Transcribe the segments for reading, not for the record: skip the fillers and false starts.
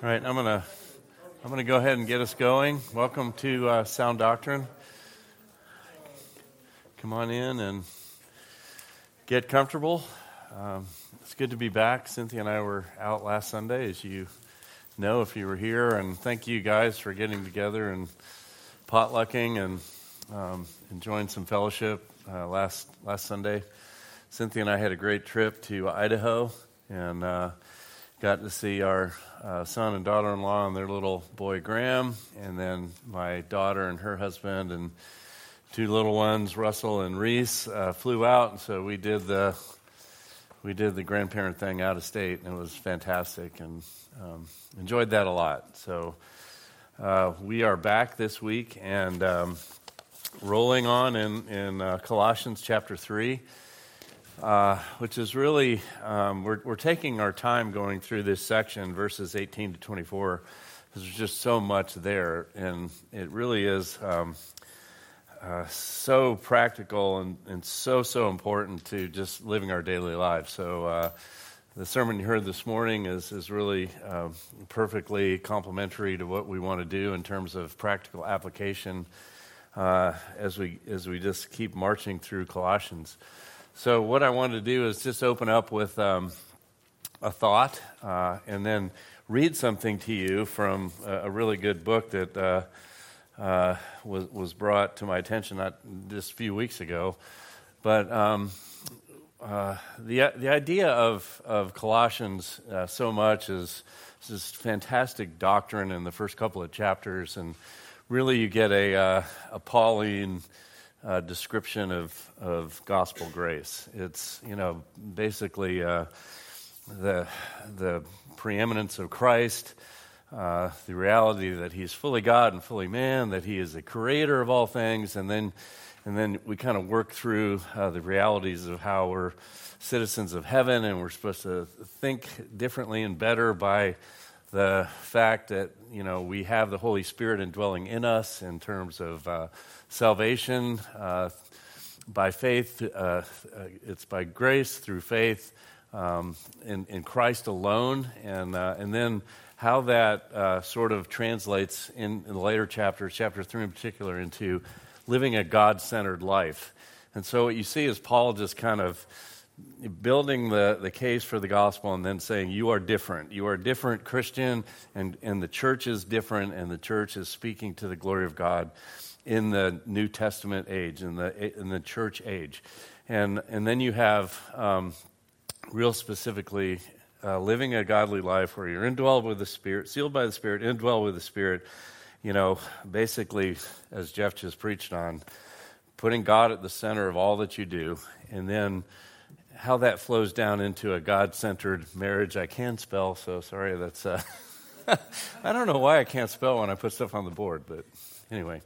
All right, I'm gonna go ahead and get us going. Welcome to Sound Doctrine. Come on in and get comfortable. It's good to be back. Cynthia and I were out last Sunday, as you know, if you were here, and thank you guys for getting together and potlucking and enjoying some fellowship last Sunday. Cynthia and I had a great trip to Idaho and got to see our son and daughter-in-law and their little boy Graham, and then my daughter and her husband and two little ones, Russell and Reese, flew out, and so we did the grandparent thing out of state, and it was fantastic, and enjoyed that a lot. So we are back this week and rolling on in Colossians chapter 3. Which is really, we're taking our time going through this section, verses 18 to 24, because there's just so much there, and it really is so practical and so important to just living our daily lives. So the sermon you heard this morning is really perfectly complementary to what we want to do in terms of practical application as we just keep marching through Colossians. So what I wanted to do is just open up with a thought and then read something to you from a really good book that was brought to my attention not just a few weeks ago. But the idea of Colossians so much is just fantastic doctrine in the first couple of chapters, and really you get a Pauline description of gospel grace. It's, basically the preeminence of Christ, the reality that He's fully God and fully man, that He is the creator of all things, and then we kind of work through the realities of how we're citizens of heaven, and we're supposed to think differently and better by the fact that, we have the Holy Spirit indwelling in us in terms of salvation by faith. It's by grace through faith in Christ alone, and then how that sort of translates in the later chapters, chapter 3 in particular, into living a God-centered life. And so what you see is Paul just kind of building the case for the gospel and then saying, you are different Christian, and the church is different, and the church is speaking to the glory of God in the New Testament age, in the church age. And then you have real specifically living a godly life where you're indwelled with the Spirit, sealed by the Spirit, indwelled with the Spirit, basically, as Jeff just preached on, putting God at the center of all that you do, and then how that flows down into a God-centered marriage. I can spell, so sorry, that's I don't know why I can't spell when I put stuff on the board, but anyway,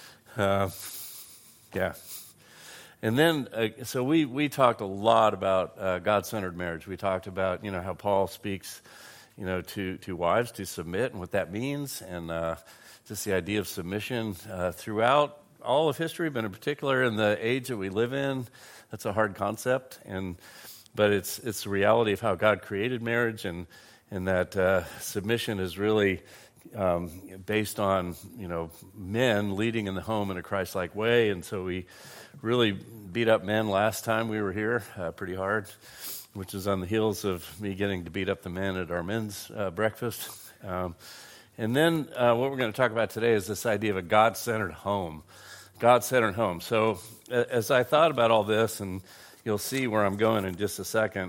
yeah. And then, so we talked a lot about God-centered marriage. We talked about, how Paul speaks, to wives to submit and what that means, and just the idea of submission throughout all of history, but in particular in the age that we live in. That's a hard concept, but it's the reality of how God created marriage, and that submission is really based on men leading in the home in a Christ-like way. And so we really beat up men last time we were here pretty hard, which is on the heels of me getting to beat up the men at our men's breakfast. And then what we're going to talk about today is this idea of a God-centered home. God-centered home. So as I thought about all this, and you'll see where I'm going in just a second,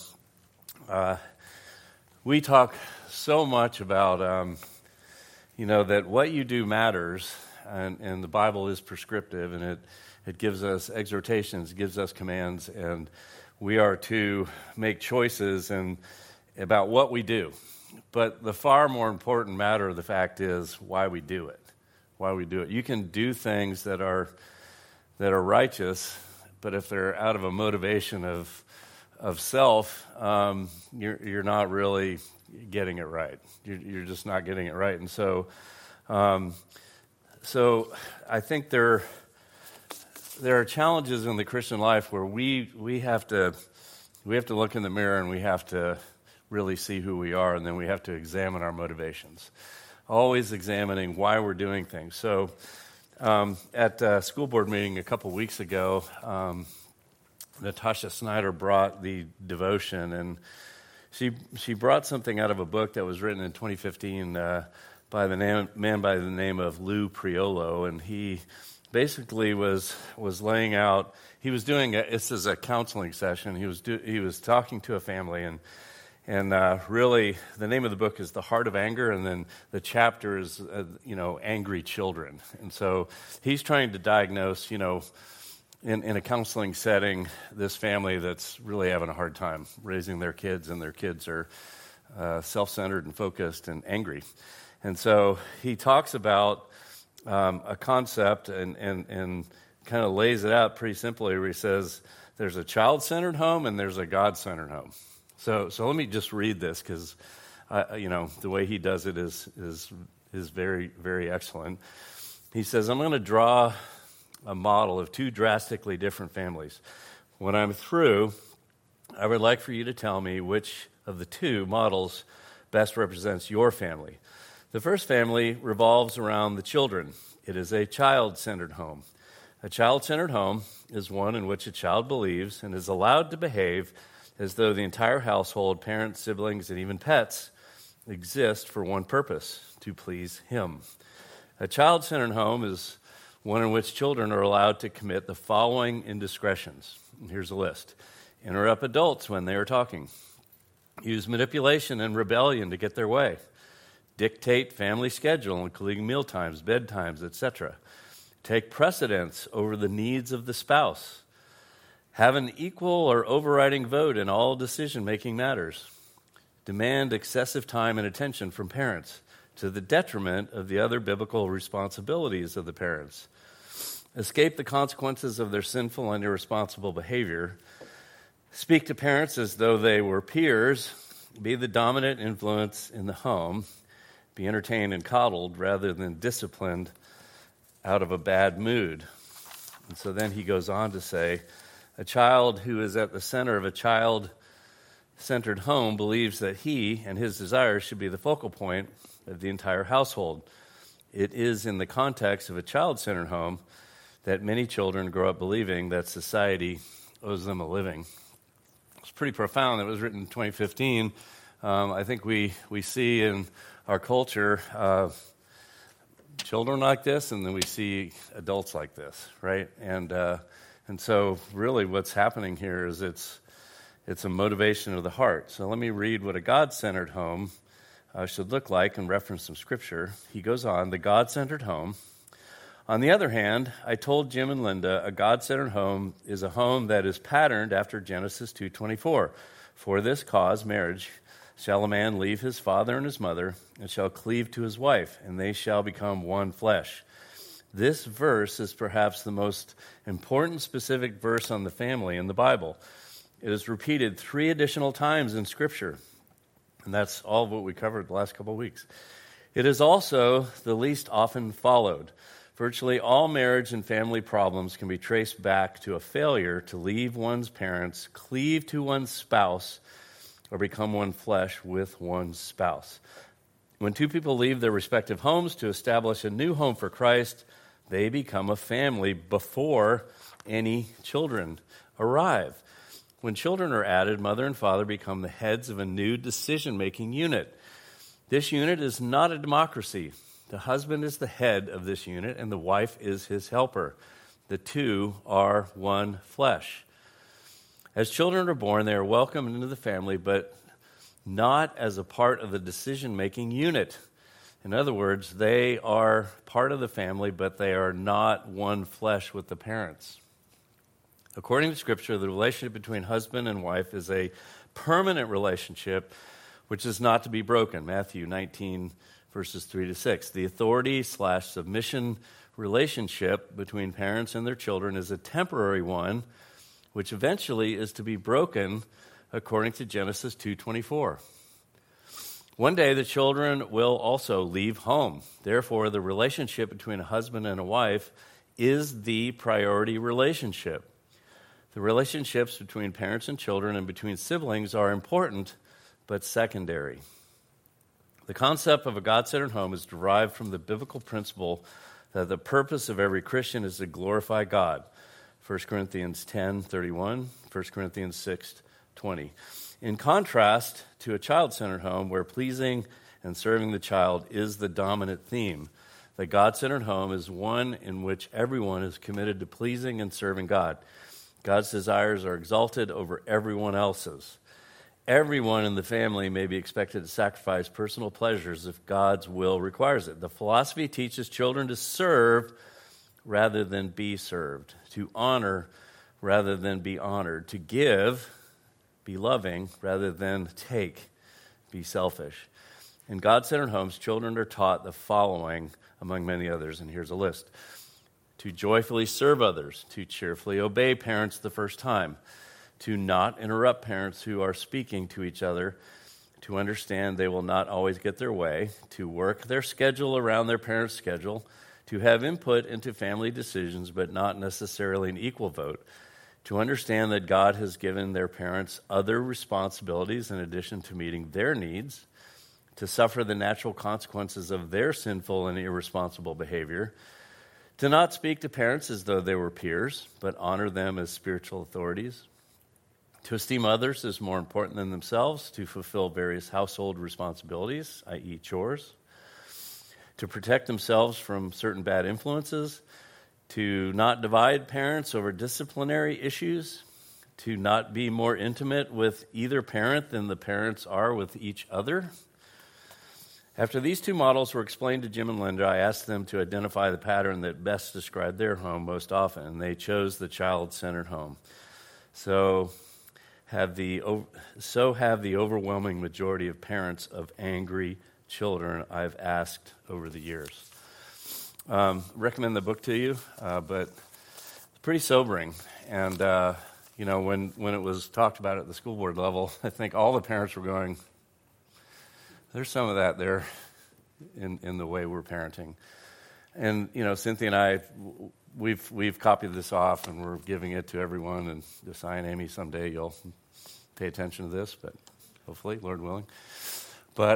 we talk so much about, that what you do matters, and the Bible is prescriptive, and it gives us exhortations, it gives us commands, and we are to make choices about what we do. But the far more important matter of the fact is why we do it. Why we do it. You can do things that are righteous, but if they're out of a motivation of self, you're not really getting it right. You're just not getting it right. And so I think there are challenges in the Christian life where we have to look in the mirror, and we have to really see who we are, and then we have to examine our motivations. Always examining why we're doing things. So at a school board meeting a couple weeks ago, Natasha Snyder brought the devotion, and she brought something out of a book that was written in 2015 by the man by the name of Lou Priolo, and he basically was laying out. He was doing this is a counseling session. He was talking to a family, and really the name of the book is The Heart of Anger, and then the chapter is angry children. And so he's trying to diagnose in a counseling setting this family that's really having a hard time raising their kids, and their kids are self-centered and focused and angry. And so he talks about a concept and kind of lays it out pretty simply, where he says there's a child-centered home and there's a God-centered home. So let me just read this, because the way he does it is very, very excellent. He says, I'm going to draw a model of two drastically different families. When I'm through, I would like for you to tell me which of the two models best represents your family. The first family revolves around the children. It is a child-centered home. A child-centered home is one in which a child believes and is allowed to behave as though the entire household, parents, siblings, and even pets exist for one purpose: to please him. A child-centered home is one in which children are allowed to commit the following indiscretions. And here's a list. Interrupt adults when they are talking. Use manipulation and rebellion to get their way. Dictate family schedule, including meal times, bedtimes, etc. Take precedence over the needs of the spouse. Have an equal or overriding vote in all decision-making matters. Demand excessive time and attention from parents to the detriment of the other biblical responsibilities of the parents. Escape the consequences of their sinful and irresponsible behavior. Speak to parents as though they were peers. Be the dominant influence in the home. Be entertained and coddled rather than disciplined out of a bad mood. And so then he goes on to say, a child who is at the center of a child-centered home believes that he and his desires should be the focal point of the entire household. It is in the context of a child-centered home that many children grow up believing that society owes them a living. It's pretty profound. It was written in 2015. I think we see in our culture children like this, and then we see adults like this, right? And so really what's happening here is it's a motivation of the heart. So let me read what a God-centered home should look like and reference some scripture. He goes on, the God-centered home. On the other hand, I told Jim and Linda, a God-centered home is a home that is patterned after Genesis 2:24. For this cause, marriage, shall a man leave his father and his mother, and shall cleave to his wife, and they shall become one flesh. This verse is perhaps the most important specific verse on the family in the Bible. It is repeated 3 additional times in Scripture, and that's all of what we covered the last couple of weeks. It is also the least often followed. Virtually all marriage and family problems can be traced back to a failure to leave one's parents, cleave to one's spouse, or become one flesh with one's spouse. When two people leave their respective homes to establish a new home for Christ, they become a family before any children arrive. When children are added, mother and father become the heads of a new decision-making unit. This unit is not a democracy. The husband is the head of this unit, and the wife is his helper. The two are one flesh. As children are born, they are welcomed into the family, but not as a part of the decision-making unit. In other words, they are part of the family, but they are not one flesh with the parents. According to Scripture, the relationship between husband and wife is a permanent relationship which is not to be broken. Matthew 19, verses 3-6. The authority/submission relationship between parents and their children is a temporary one, which eventually is to be broken according to Genesis 2:24. One day the children will also leave home. Therefore, the relationship between a husband and a wife is the priority relationship. The relationships between parents and children and between siblings are important, but secondary. The concept of a God-centered home is derived from the biblical principle that the purpose of every Christian is to glorify God. 1 Corinthians 10:31, 1 Corinthians 6:20. In contrast to a child-centered home where pleasing and serving the child is the dominant theme, the God-centered home is one in which everyone is committed to pleasing and serving God. God's desires are exalted over everyone else's. Everyone in the family may be expected to sacrifice personal pleasures if God's will requires it. The philosophy teaches children to serve rather than be served, to honor rather than be honored, to give, be loving rather than take, be selfish. In God-centered homes, children are taught the following, among many others, and here's a list: to joyfully serve others, to cheerfully obey parents the first time, to not interrupt parents who are speaking to each other, to understand they will not always get their way, to work their schedule around their parents' schedule, to have input into family decisions but not necessarily an equal vote, to understand that God has given their parents other responsibilities in addition to meeting their needs, to suffer the natural consequences of their sinful and irresponsible behavior, to not speak to parents as though they were peers, but honor them as spiritual authorities, to esteem others as more important than themselves, to fulfill various household responsibilities, i.e. chores, to protect themselves from certain bad influences, to not divide parents over disciplinary issues, to not be more intimate with either parent than the parents are with each other. After these two models were explained to Jim and Linda, I asked them to identify the pattern that best described their home most often, and they chose the child-centered home. So have the overwhelming majority of parents of angry children I've asked over the years. Recommend the book to you, but it's pretty sobering. And, when it was talked about at the school board level, I think all the parents were going, there's some of that there in the way we're parenting. And, Cynthia and I, we've copied this off, and we're giving it to everyone. And Josiah and Amy, someday you'll pay attention to this, but hopefully, Lord willing. But,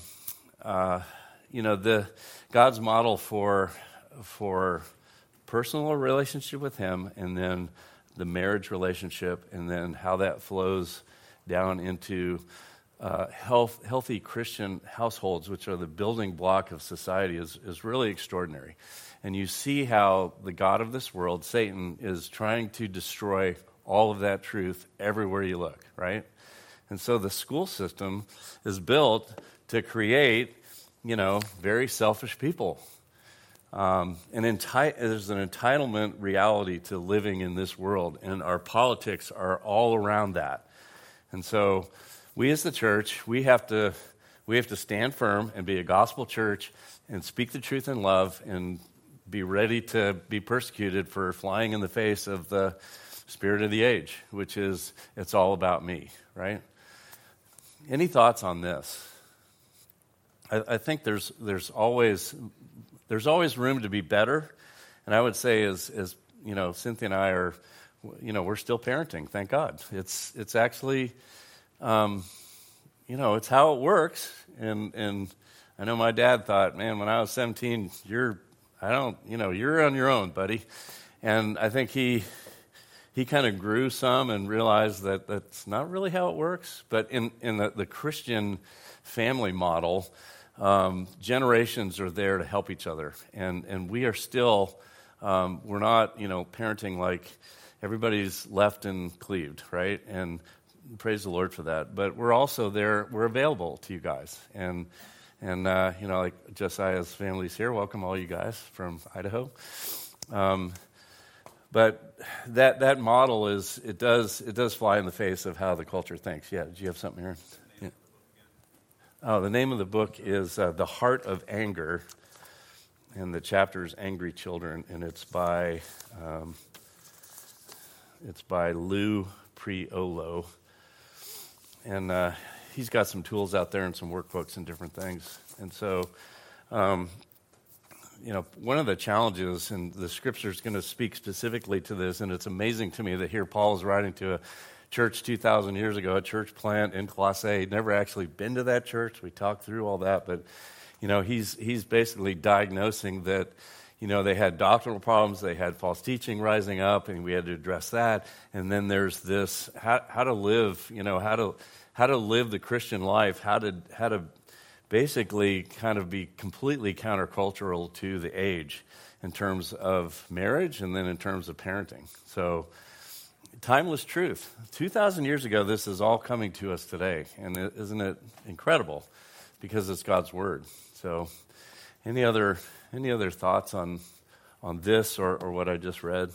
the God's model for personal relationship with Him, and then the marriage relationship, and then how that flows down into healthy Christian households, which are the building block of society, is really extraordinary. And you see how the God of this world, Satan, is trying to destroy all of that truth everywhere you look, right? And so the school system is built to create, very selfish people. There's an entitlement reality to living in this world, and our politics are all around that. And so we as the church, we have to stand firm and be a gospel church and speak the truth in love and be ready to be persecuted for flying in the face of the spirit of the age, which is, it's all about me, right? Any thoughts on this? I think there's always room to be better, and I would say as Cynthia and I are, we're still parenting. Thank God. It's actually, it's how it works. And I know my dad thought, man, when I was 17, you're on your own, buddy. And I think he kind of grew some and realized that that's not really how it works. But in the Christian family model, generations are there to help each other. And we are still, we're not, parenting like everybody's left and cleaved, right? And praise the Lord for that. But we're also there, we're available to you guys. And like Josiah's family's here. Welcome all you guys from Idaho. But that model it does fly in the face of how the culture thinks. Yeah, did you have something here? Yeah. Oh, the name of the book is The Heart of Anger, and the chapter is Angry Children, and it's by Lou Priolo, and he's got some tools out there and some workbooks and different things. And so, one of the challenges, and the Scripture is going to speak specifically to this, and it's amazing to me that here Paul is writing to church 2,000 years ago, a church plant in Colossae. He'd never actually been to that church. We talked through all that, but he's basically diagnosing that they had doctrinal problems, they had false teaching rising up, and we had to address that. And then there's this how to live, how to live the Christian life, how to basically kind of be completely countercultural to the age in terms of marriage and then in terms of parenting. So, timeless truth. 2,000 years ago, this is all coming to us today. And isn't it incredible? Because it's God's Word. So, any other thoughts on this or what I just read?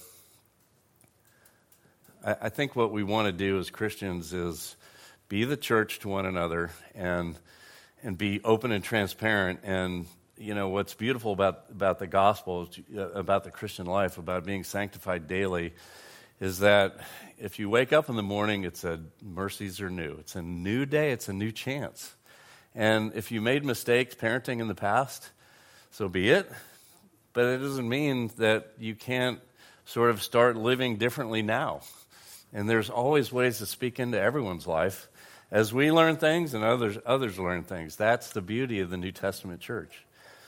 I think what we want to do as Christians is be the church to one another and be open and transparent. And what's beautiful about the gospel, about the Christian life, about being sanctified daily, is that if you wake up in the morning, mercies are new. It's a new day. It's a new chance. And if you made mistakes parenting in the past, so be it. But it doesn't mean that you can't sort of start living differently now. And there's always ways to speak into everyone's life as we learn things and others learn things. That's the beauty of the New Testament church.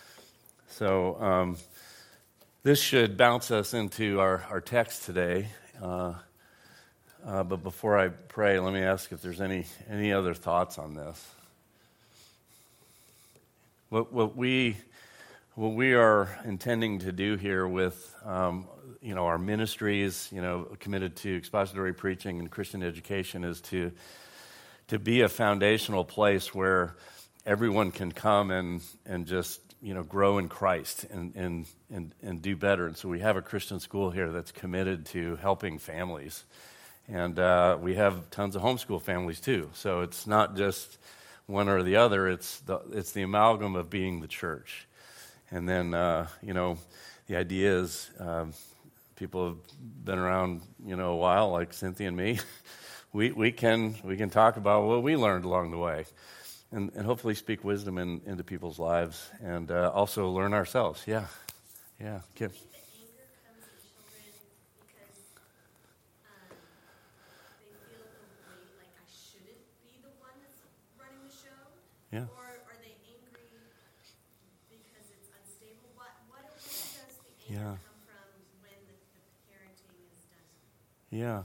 So this should bounce us into our text today. But before I pray, let me ask if there's any other thoughts on this. What we are intending to do here with our ministries, committed to expository preaching and Christian education, is to be a foundational place where everyone can come and just grow in Christ and do better. And so we have a Christian school here that's committed to helping families, and we have tons of homeschool families too. So it's not just one or the other. It's the amalgam of being the church. And then the idea is people have been around a while, like Cynthia and me. We can talk about what we learned along the way, and hopefully speak wisdom into people's lives, and also learn ourselves. Yeah, Kim. Yeah. Or are they angry because it's unstable? Where does the anger come from when the parenting is done?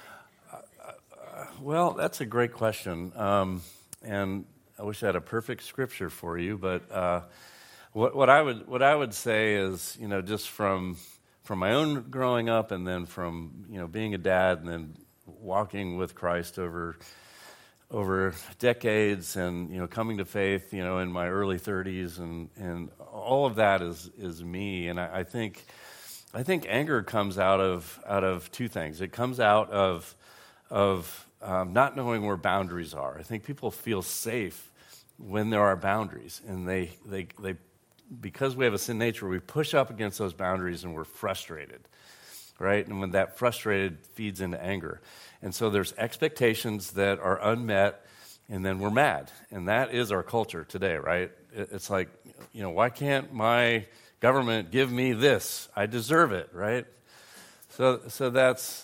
Yeah. Well, that's a great question. And I wish I had a perfect scripture for you, but what I would say is, just from my own growing up, and then from being a dad, and then walking with Christ over decades, and coming to faith in my early 30s, and all of that is me. And I think anger comes out of two things. It comes out of not knowing where boundaries are. I think people feel safe when there are boundaries, and they because we have a sin nature, we push up against those boundaries and we're frustrated, right? And when that frustrated feeds into anger. And so there's expectations that are unmet, and then we're mad. And that is our culture today, right? It's like, why can't my government give me this? I deserve it, right? So that's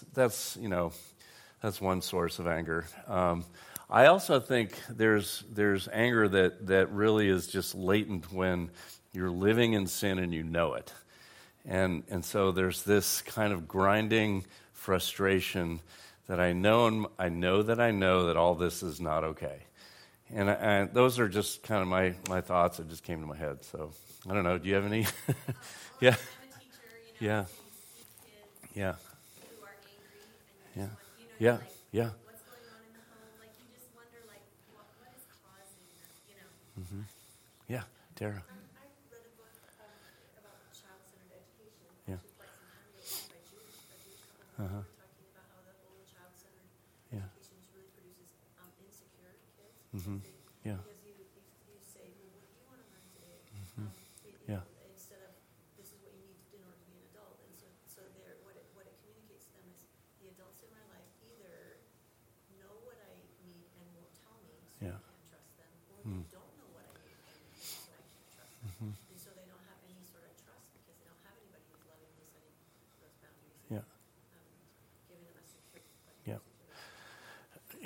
one source of anger. I also think there's anger that really is just latent when you're living in sin and you know it. And so there's this kind of grinding frustration that I know that all this is not okay. And those are just kind of my thoughts that just came to my head. So I don't know. Do you have any? Yeah. I'm a teacher, Yeah. kids Yeah. who are angry, Yeah. and Yeah. like, Yeah. what's going on in the home? Like, you just wonder, like, what is causing that, Yeah. Tara. I read a book about child-centered education, Yeah. actually quite some time ago, by a Jewish couple. Uh-huh. They were talking about how the whole child-centered Yeah. education really produces insecure kids. Mm-hmm. Yeah. Because you say, well, what do you want to learn today? Yeah. Instead of, this is what you need in order to be an adult. And so what it communicates to them is, the adults in my life either know what I need and won't tell me, so Yeah. I can't trust them, or they don't know what I need and so I can't trust them. And so they don't have any sort of trust because they don't have anybody who's lovingly setting those boundaries and Yeah. giving them a secure. Yeah.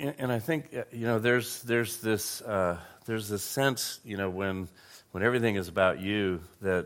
And I think there's this sense when everything is about you that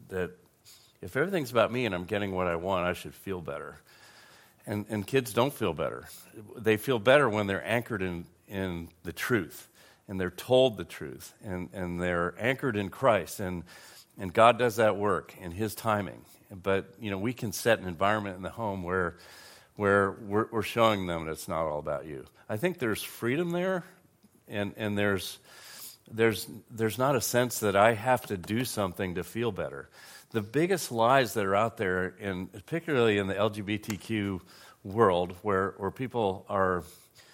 if everything's about me and I'm getting what I want, I should feel better. And kids don't feel better. They feel better when they're anchored in the truth, and they're told the truth, and they're anchored in Christ, and God does that work in His timing. But we can set an environment in the home where we're showing them that it's not all about you. I think there's freedom there, and there's not a sense that I have to do something to feel better. The biggest lies that are out there, and particularly in the LGBTQ world, where people are,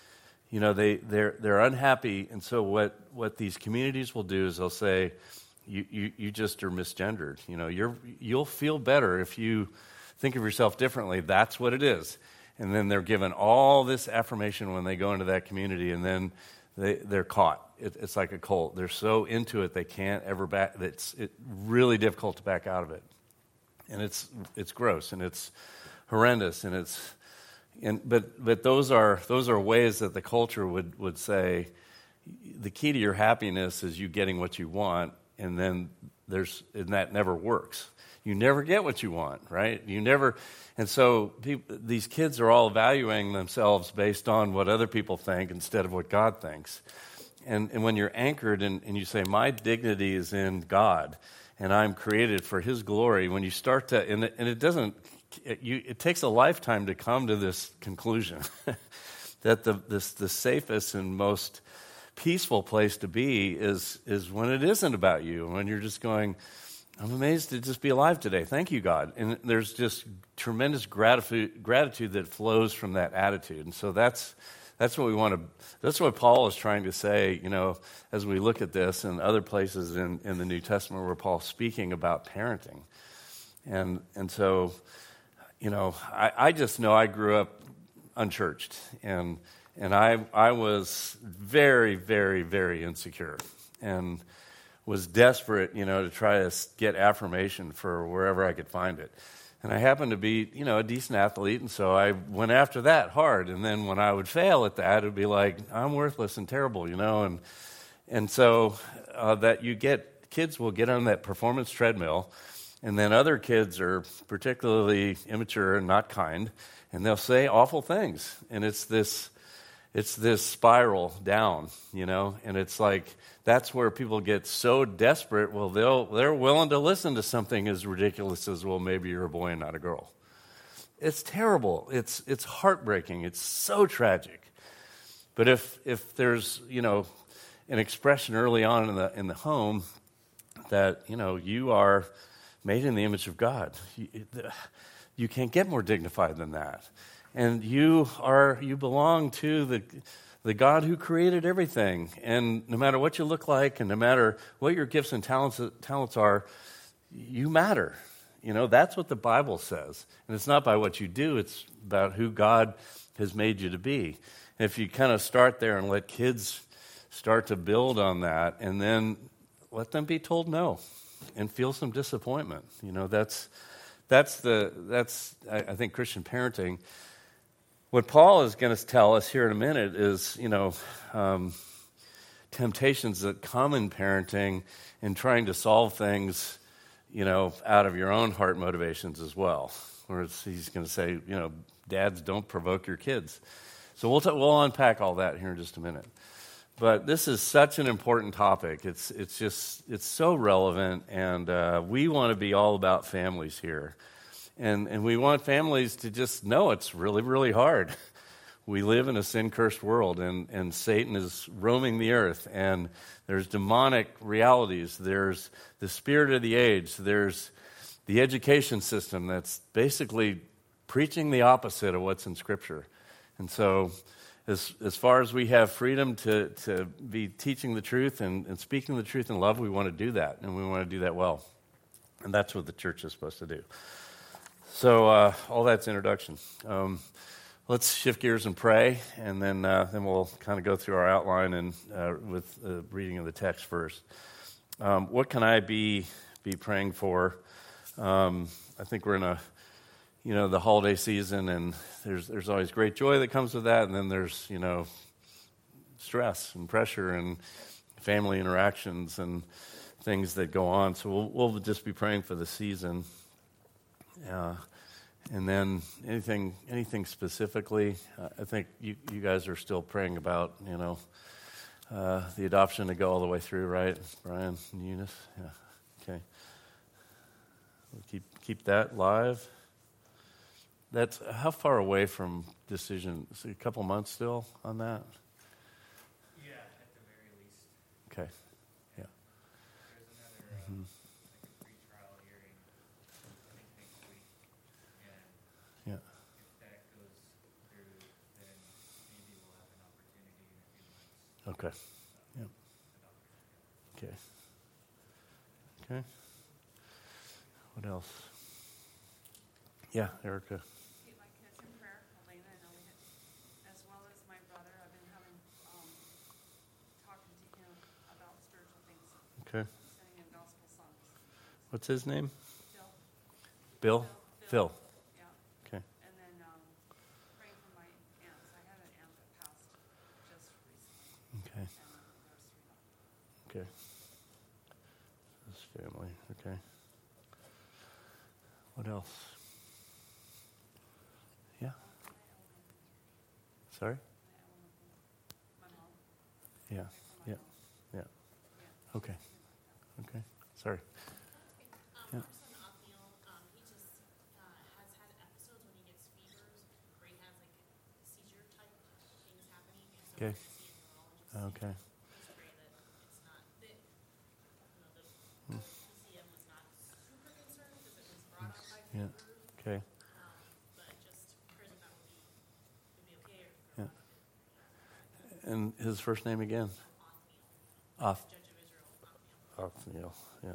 they're unhappy, and so what these communities will do is they'll say, you just are misgendered. You'll feel better if you think of yourself differently. That's what it is. And then they're given all this affirmation when they go into that community, and then they're caught. It's like a cult. They're so into it they can't ever back. It's really difficult to back out of it, and it's gross and it's horrendous but those are ways that the culture would say the key to your happiness is you getting what you want, and then that never works. You never get what you want, right? And so these kids are all evaluating themselves based on what other people think instead of what God thinks. And when you're anchored and you say, my dignity is in God, and I'm created for His glory, when you start to, and it takes a lifetime to come to this conclusion that the safest and most peaceful place to be is when it isn't about you, when you're just going, I'm amazed to just be alive today. Thank you, God. And there's just tremendous gratitude that flows from that attitude. And so that's what we want to. That's what Paul is trying to say. As we look at this and other places in the New Testament where Paul's speaking about parenting, and so, I just know I grew up unchurched, and I was very, very, very insecure, and was desperate, to try to get affirmation for wherever I could find it. And I happened to be, a decent athlete, and so I went after that hard. And then when I would fail at that, it would be like, I'm worthless and terrible, And so that kids will get on that performance treadmill, and then other kids are particularly immature and not kind, and they'll say awful things. And it's this spiral down, and it's like that's where people get so desperate. Well, they're willing to listen to something as ridiculous as, well, maybe you're a boy and not a girl. It's terrible. It's heartbreaking. It's so tragic. But if there's an expression early on in the home that you are made in the image of God, you can't get more dignified than that. And you belong to the God who created everything. And no matter what you look like, and no matter what your gifts and talents are, you matter. That's what the Bible says. And it's not by what you do, it's about who God has made you to be. And if you kind of start there and let kids start to build on that, and then let them be told no and feel some disappointment. That's I think Christian parenting. What Paul is going to tell us here in a minute is, temptations that come in parenting and trying to solve things, out of your own heart motivations as well. Whereas he's going to say, dads, don't provoke your kids. So we'll unpack all that here in just a minute. But this is such an important topic. It's so relevant, and we want to be all about families here. And we want families to just know it's really, really hard. We live in a sin-cursed world, and Satan is roaming the earth, and there's demonic realities. There's the spirit of the age. There's the education system that's basically preaching the opposite of what's in Scripture. And so as far as we have freedom to be teaching the truth and speaking the truth in love, we want to do that, and we want to do that well. And that's what the church is supposed to do. So all that's introduction. Let's shift gears and pray, and then we'll kind of go through our outline and with reading of the text first. What can I be praying for? I think we're in the holiday season, and there's always great joy that comes with that, and then there's stress and pressure and family interactions and things that go on. So we'll just be praying for the season. And then anything specifically, I think you guys are still praying about, the adoption to go all the way through, right, Brian and Eunice? Yeah, okay. We'll keep that live. That's how far away from decision? Is it a couple months still on that? Yeah, at the very least. Okay. Yeah. There's another like a pre-trial hearing, I think next week, and Yeah. if that goes through, then maybe we'll have an opportunity in a few months. Okay. Yeah. Okay. Okay. What else? Yeah, Erica. Keep my kids in prayer. Elena, I know we had, as well as my brother. I've been having talking to him about spiritual things. Okay. Singing him gospel songs. What's his name? Bill. Bill? Phil. Yeah. Okay. And then praying for my aunts. I had an aunt that passed just recently. Okay. And there's 3 left. Okay. This family. Okay. What else? Yeah. Sorry? My mom. Yeah. Yeah. Yeah. Okay. Okay. Sorry. Yeah. Our son Othniel, he just has had episodes when he gets fevers where he has like seizure type things happening, and so Okay. we're going to see a neurologist. Okay. Please pray that it's not that the PCM was not super concerned because it was brought up by Yeah. fever, Okay. but just prayers that would be okay. Yeah. And his first name again? Othniel, Oth. Judge of Israel, Othniel. Othniel. Yeah.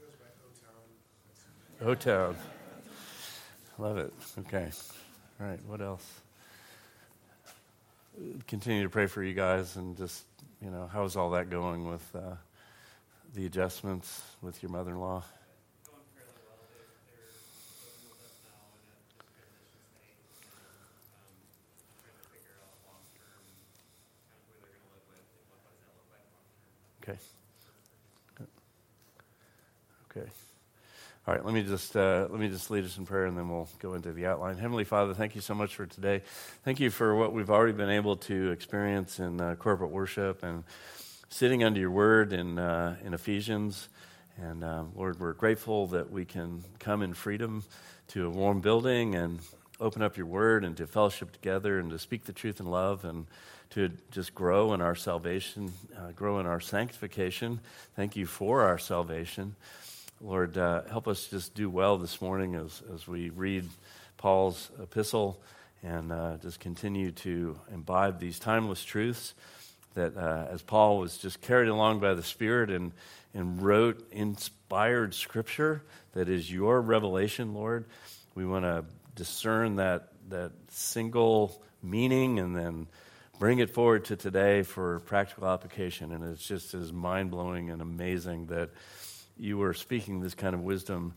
O-Town. Love it. Okay. All right. What else? Continue to pray for you guys and just, how's all that going with the adjustments with your mother-in-law? Going fairly well. They're living with us now in a transition state, and trying to figure out long term kind of who they're going to live with and what does that look like long term. Okay. Okay. All right, let me just lead us in prayer, and then we'll go into the outline. Heavenly Father, thank you so much for today. Thank you for what we've already been able to experience in corporate worship and sitting under your word in Ephesians. And Lord, we're grateful that we can come in freedom to a warm building and open up your word and to fellowship together and to speak the truth in love and to just grow in our salvation, grow in our sanctification. Thank you for our salvation. Lord, help us just do well this morning as we read Paul's epistle and just continue to imbibe these timeless truths that as Paul was just carried along by the Spirit and wrote inspired scripture that is your revelation, Lord. We want to discern that single meaning and then bring it forward to today for practical application. And it's just as mind-blowing and amazing that you were speaking this kind of wisdom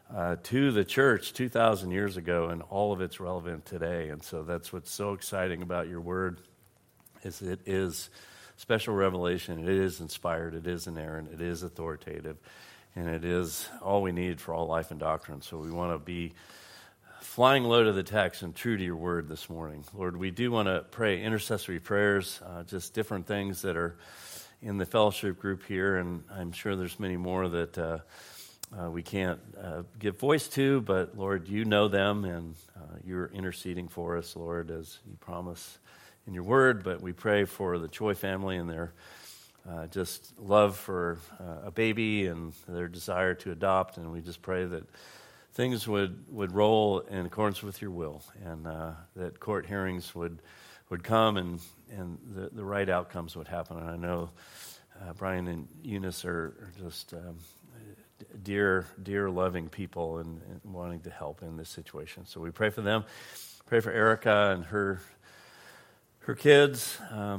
to the church 2,000 years ago, and all of it's relevant today. And so that's what's so exciting about your word, is it is special revelation. It is inspired. It is inerrant. It is authoritative. And it is all we need for all life and doctrine. So we want to be flying low to the text and true to your word this morning. Lord, we do want to pray intercessory prayers, just different things that are in the fellowship group here, and I'm sure there's many more that we can't give voice to, but Lord, you know them, and you're interceding for us, Lord, as you promise in your word. But we pray for the Choi family and their just love for a baby and their desire to adopt, and we just pray that things would roll in accordance with your will, and that court hearings would come and the right outcomes would happen. And I know Brian and Eunice are just dear loving people and wanting to help in this situation. So we pray for them. Pray for Erica and her kids,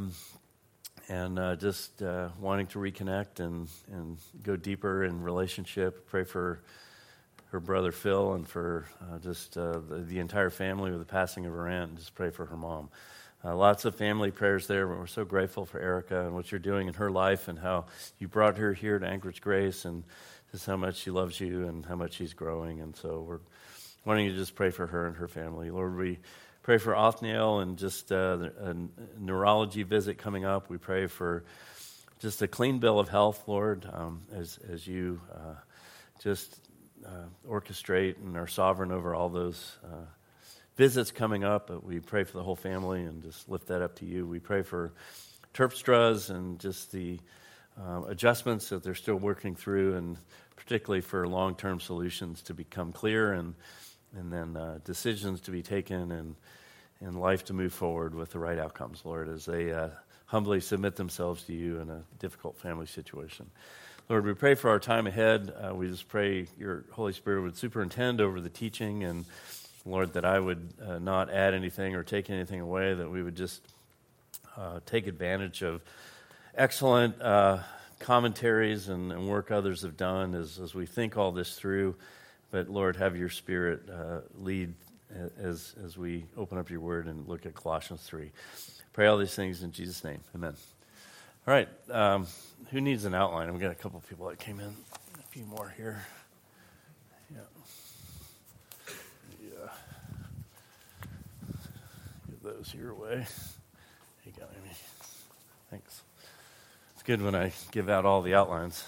and just wanting to reconnect and go deeper in relationship. Pray for her brother Phil and for just the entire family with the passing of her aunt. And just pray for her mom. Lots of family prayers there. We're so grateful for Erica and what you're doing in her life and how you brought her here to Anchorage Grace and just how much she loves you and how much she's growing. And so we're wanting to just pray for her and her family. Lord, we pray for Othniel and just a neurology visit coming up. We pray for just a clean bill of health, Lord, as you just orchestrate and are sovereign over all those visits coming up. But we pray for the whole family and just lift that up to you. We pray for Terpstra's and just the adjustments that they're still working through, and particularly for long-term solutions to become clear and then decisions to be taken and life to move forward with the right outcomes, Lord, as they humbly submit themselves to you in a difficult family situation. Lord, we pray for our time ahead. We just pray your Holy Spirit would superintend over the teaching, and Lord, that I would not add anything or take anything away, that we would just take advantage of excellent commentaries and work others have done as we think all this through. But Lord, have your Spirit lead as we open up your word and look at Colossians 3. Pray all these things in Jesus' name. Amen. All right. Who needs an outline? We've got a couple of people that came in. A few more here. Yeah. Give those your way. You got Amy. Thanks. It's good when I give out all the outlines.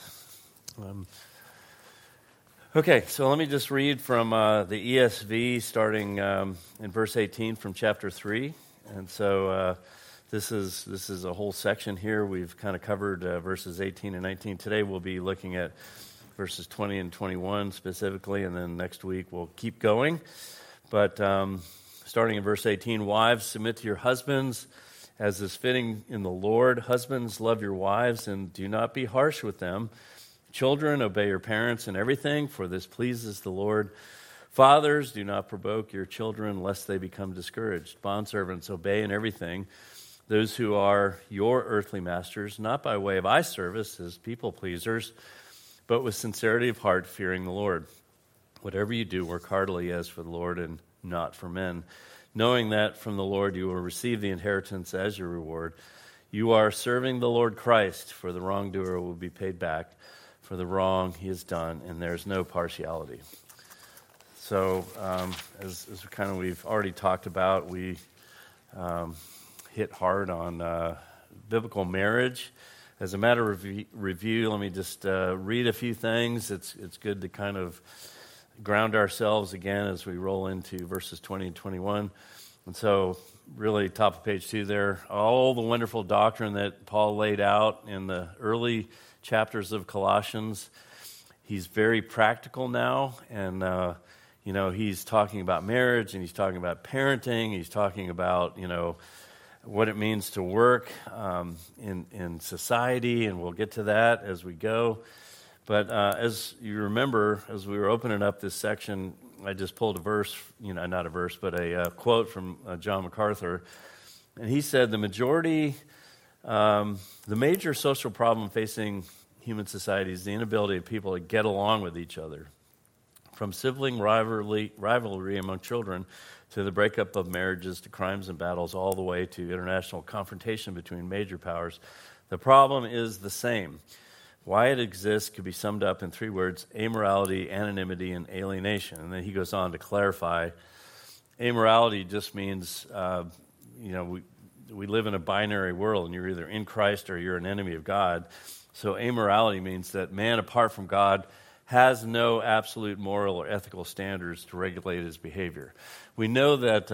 Okay, so let me just read from the ESV, starting in verse 18 from chapter 3. And so this is a whole section here. We've kind of covered verses 18 and 19. Today we'll be looking at verses 20 and 21 specifically, and then next week we'll keep going. But starting in verse 18, wives, submit to your husbands as is fitting in the Lord. Husbands, love your wives and do not be harsh with them. Children, obey your parents in everything, for this pleases the Lord. Fathers, do not provoke your children, lest they become discouraged. Bondservants, obey in everything those who are your earthly masters, not by way of eye service as people pleasers, but with sincerity of heart, fearing the Lord. Whatever you do, work heartily as for the Lord and not for men, knowing that from the Lord you will receive the inheritance as your reward. You are serving the Lord Christ, for the wrongdoer will be paid back for the wrong he has done, and there's no partiality. So, as we've already talked about, we hit hard on biblical marriage. As a matter of review, let me just read a few things. It's good to kind of ground ourselves again as we roll into verses 20 and 21. And so, really, top of page 2 there, all the wonderful doctrine that Paul laid out in the early chapters of Colossians. He's very practical now, and he's talking about marriage, and he's talking about parenting. He's talking about what it means to work in society, and we'll get to that as we go. But as you remember, as we were opening up this section, I just pulled a verse, not a verse, but a quote from John MacArthur, and he said the major social problem facing human society is the inability of people to get along with each other. From sibling rivalry among children to the breakup of marriages to crimes and battles, all the way to international confrontation between major powers, the problem is the same. Why it exists could be summed up in 3 words: amorality, anonymity, and alienation. And then he goes on to clarify, amorality just means, we live in a binary world, and you're either in Christ or you're an enemy of God. So amorality means that man, apart from God, has no absolute moral or ethical standards to regulate his behavior. We know that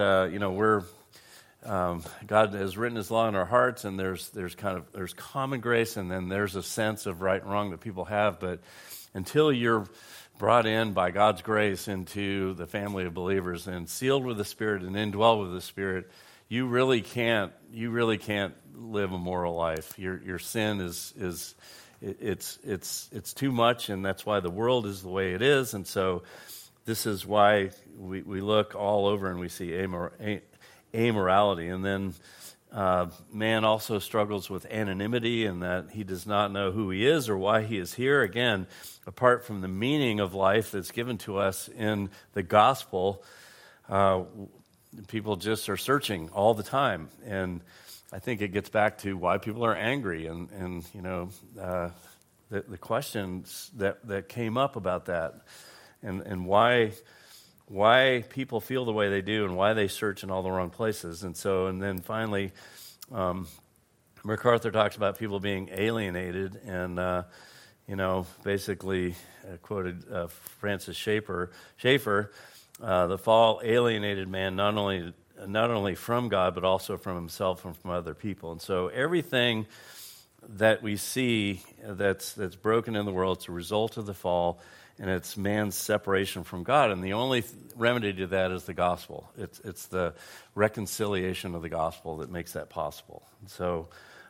God has written His law in our hearts, and there's common grace, and then there's a sense of right and wrong that people have. But until you're brought in by God's grace into the family of believers and sealed with the Spirit and indwelled with the Spirit, you really can't live a moral life. Your sin is too much, and that's why the world is the way it is. And so this is why we look all over and we see amorality. And then man also struggles with anonymity, in that he does not know who he is or why he is here. Again, apart from the meaning of life that's given to us in the gospel, people just are searching all the time, and I think it gets back to why people are angry, and the questions that came up about that, and why people feel the way they do, and why they search in all the wrong places. And then finally, MacArthur talks about people being alienated, and basically quoted Francis Schaeffer, the fall alienated man not only from God, but also from himself and from other people. And so everything that we see that's broken in the world, it's a result of the fall, and it's man's separation from God. And the only remedy to that is the gospel. It's the reconciliation of the gospel that makes that possible. So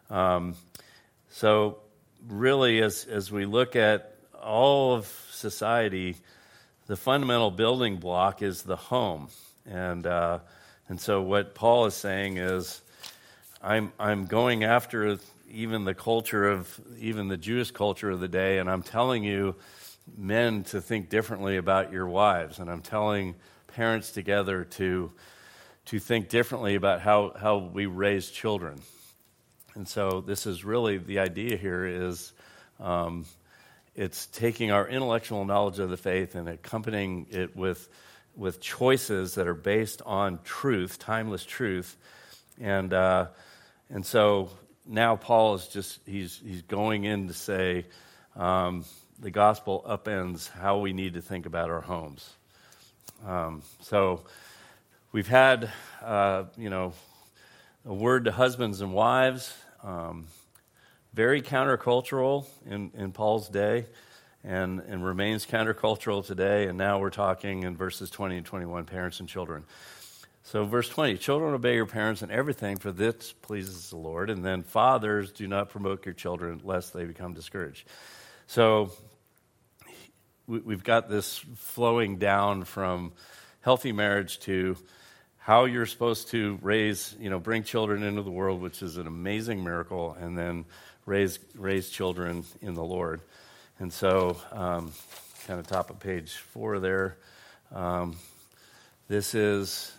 really, as we look at all of society, the fundamental building block is the home. And so what Paul is saying is, I'm going after even the culture of, even the Jewish culture of the day, and I'm telling you, men, to think differently about your wives, and I'm telling parents together to think differently about how we raise children. And so this is really, the idea here is, it's taking our intellectual knowledge of the faith and accompanying it with choices that are based on truth, timeless truth. And so now Paul is he's going in to say, the gospel upends how we need to think about our homes. So we've had, a word to husbands and wives, very countercultural in Paul's day, and remains countercultural today. And now we're talking in verses 20 and 21, parents and children. So verse 20, children, obey your parents in everything, for this pleases the Lord. And then fathers, do not provoke your children, lest they become discouraged. So we've got this flowing down from healthy marriage to how you're supposed to raise, bring children into the world, which is an amazing miracle, and then raise children in the Lord. And so, kind of top of page 4 there, this is,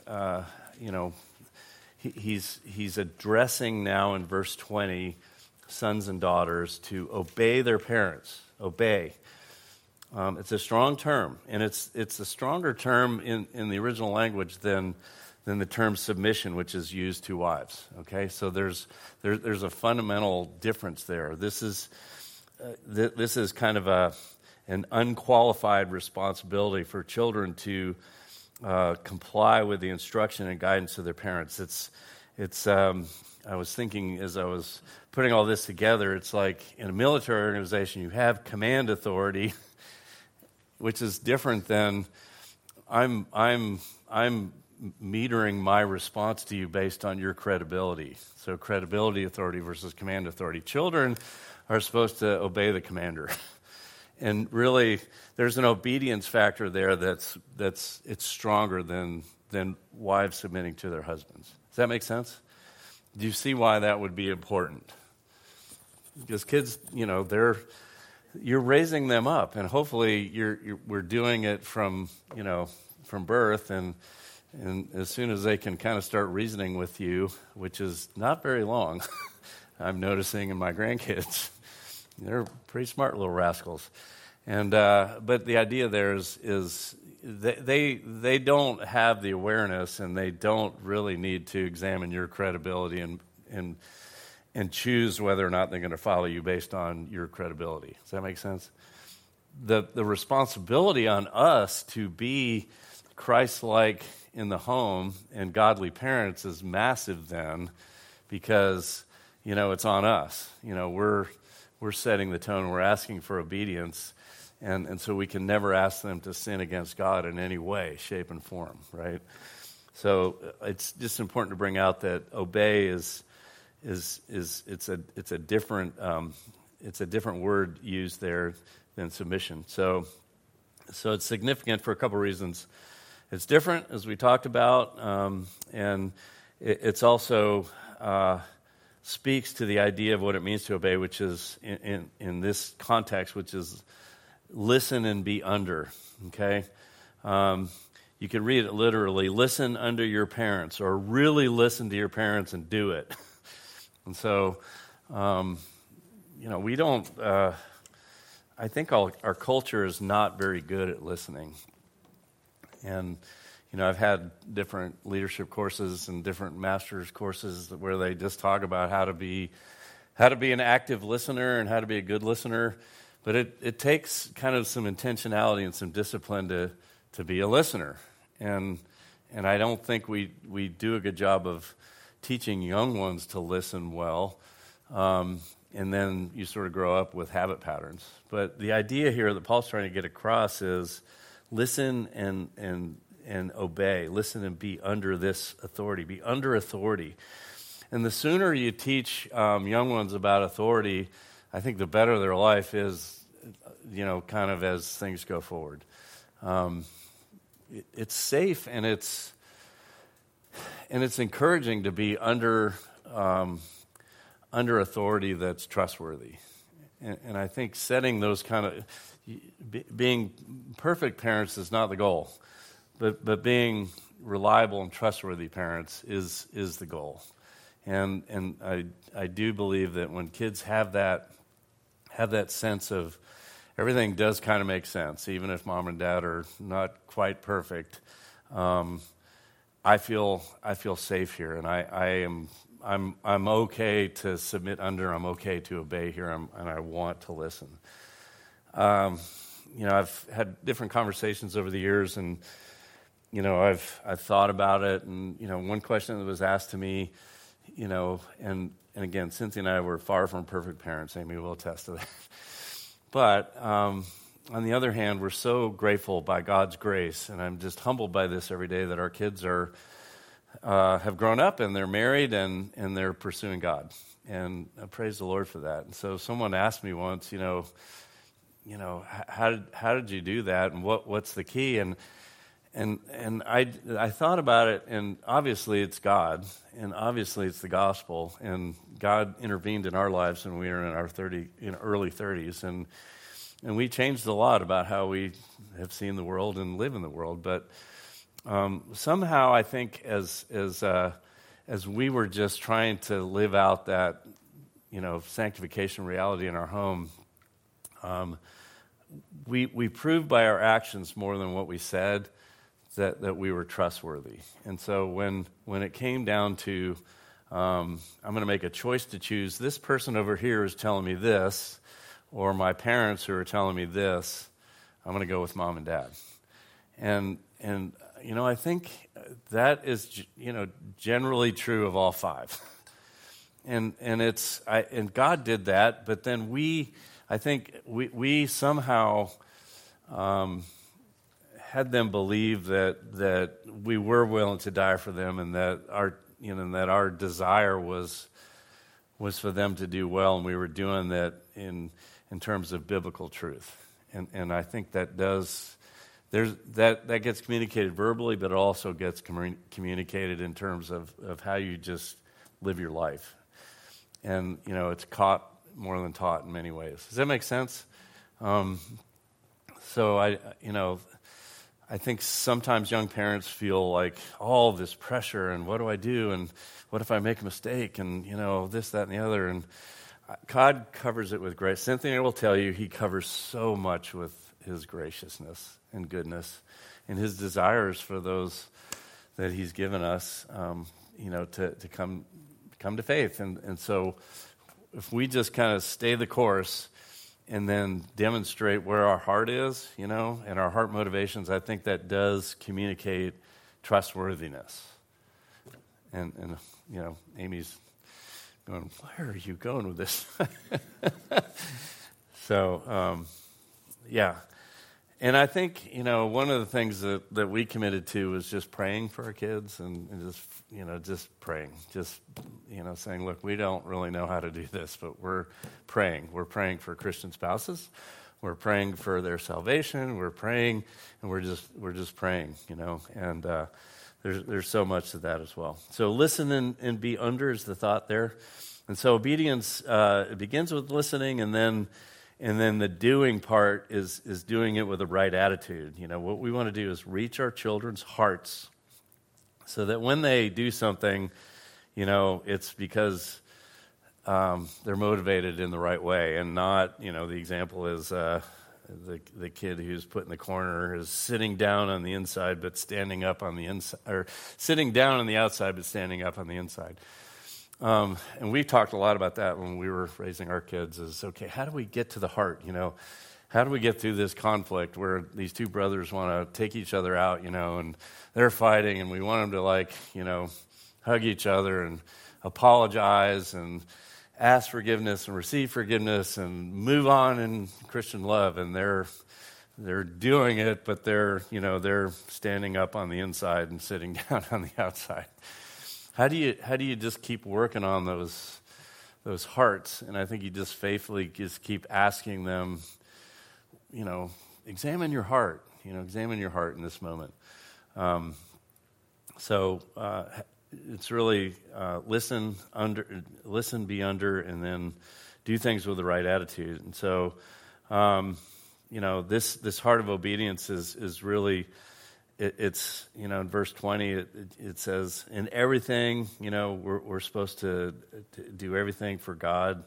he's addressing now in verse 20 sons and daughters to obey their parents. Obey. It's a strong term, and it's a stronger term in the original language than the term submission, which is used to wives. Okay, so there's a fundamental difference there. This is kind of an unqualified responsibility for children to comply with the instruction and guidance of their parents. It's I was thinking as I was putting all this together, it's like in a military organization you have command authority, which is different than I'm metering my response to you based on your credibility. So credibility authority versus command authority. Children are supposed to obey the commander. And really, there's an obedience factor there that's stronger than wives submitting to their husbands. Does that make sense? Do you see why that would be important? Because kids, you're raising them up, and hopefully we're doing it from birth, and as soon as they can kind of start reasoning with you, which is not very long, I'm noticing in my grandkids, they're pretty smart little rascals. And but the idea there is they don't have the awareness, and they don't really need to examine your credibility and choose whether or not they're going to follow you based on your credibility. Does that make sense? The responsibility on us to be Christ-like in the home and godly parents is massive then, because it's on us. We're setting the tone. We're asking for obedience, and so we can never ask them to sin against God in any way, shape, and form. Right? So it's just important to bring out that obey is a different word used there than submission. So it's significant for a couple reasons. It's different, as we talked about, and it's also speaks to the idea of what it means to obey, which is in this context, which is listen and be under. Okay, you could read it literally, listen under your parents, or really listen to your parents and do it. And so, we don't, I think our culture is not very good at listening. And, I've had different leadership courses and different master's courses where they just talk about how to be an active listener and how to be a good listener. But it takes kind of some intentionality and some discipline to be a listener. And I don't think we do a good job of teaching young ones to listen well. And then you sort of grow up with habit patterns. But the idea here that Paul's trying to get across is listen and obey. Listen and be under this authority. Be under authority. And the sooner you teach young ones about authority, I think the better their life is, kind of as things go forward. It's safe and it's encouraging to be under authority that's trustworthy. And I think setting those kind of being perfect parents is not the goal, but being reliable and trustworthy parents is the goal. And I do believe that when kids have that sense of everything does kind of make sense, even if mom and dad are not quite perfect, I feel safe here, and I'm okay to submit under. I'm okay to obey here, and I want to listen. I've had different conversations over the years, and I've thought about it. And one question that was asked to me, and again, Cynthia and I were far from perfect parents. Amy will attest to that. But on the other hand, we're so grateful by God's grace, and I'm just humbled by this every day that our kids have grown up and they're married and they're pursuing God, and I praise the Lord for that. And so someone asked me once, how did you do that, and what's the key? And I thought about it, and obviously it's God, and obviously it's the gospel, and God intervened in our lives when we were in our early 30s, and we changed a lot about how we have seen the world and live in the world. But somehow I think as we were just trying to live out that sanctification reality in our home, we proved by our actions more than what we said that we were trustworthy. And so when it came down to, I'm going to make a choice to choose, this person over here is telling me this, or my parents who are telling me this, I'm going to go with mom and dad. And I think that is, generally true of all five. And God did that, but then I think we somehow had them believe that we were willing to die for them, and that our desire was for them to do well, and we were doing that in terms of biblical truth. And I think that gets communicated verbally, but it also gets communicated in terms of how you just live your life. And it's caught more than taught in many ways. Does that make sense? So I think sometimes young parents feel like all this pressure, and what do I do, and what if I make a mistake, and this, that, and the other. And God covers it with grace. Cynthia will tell you He covers so much with His graciousness and goodness, and His desires for those that He's given us, to come to faith. And so if we just kind of stay the course and then demonstrate where our heart is, and our heart motivations, I think that does communicate trustworthiness. And Amy's going, where are you going with this? So, yeah. And I think, one of the things that we committed to was just praying for our kids and just praying. Just, saying, look, we don't really know how to do this, but we're praying. We're praying for Christian spouses. We're praying for their salvation. We're praying, and we're just praying, And there's so much to that as well. So listen and be under is the thought there. And so obedience, it begins with listening, and then And then the doing part is doing it with the right attitude. What we want to do is reach our children's hearts so that when they do something, it's because they're motivated in the right way, and not, the example is the kid who's put in the corner is sitting down on the inside but standing up on the inside, or sitting down on the outside but standing up on the inside. And we talked a lot about that when we were raising our kids, is, okay, how do we get to the heart, How do we get through this conflict where these two brothers want to take each other out, and they're fighting, and we want them to, hug each other and apologize and ask forgiveness and receive forgiveness and move on in Christian love. And they're doing it, but they're standing up on the inside and sitting down on the outside. How do you just keep working on those hearts? And I think you just faithfully just keep asking them, examine your heart. Examine your heart in this moment. So it's really listen, be under, and then do things with the right attitude. And so, this heart of obedience is really. It's in verse 20, it says, in everything, we're supposed to do everything for God,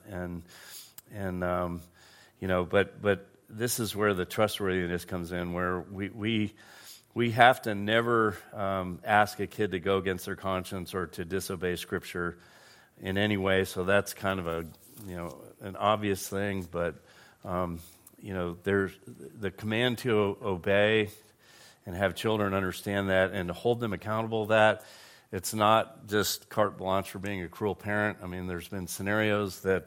but this is where the trustworthiness comes in, where we have to never ask a kid to go against their conscience or to disobey Scripture in any way. So that's kind of an obvious thing, but there's the command to obey and have children understand that and to hold them accountable to that. It's not just carte blanche for being a cruel parent. I mean, there's been scenarios that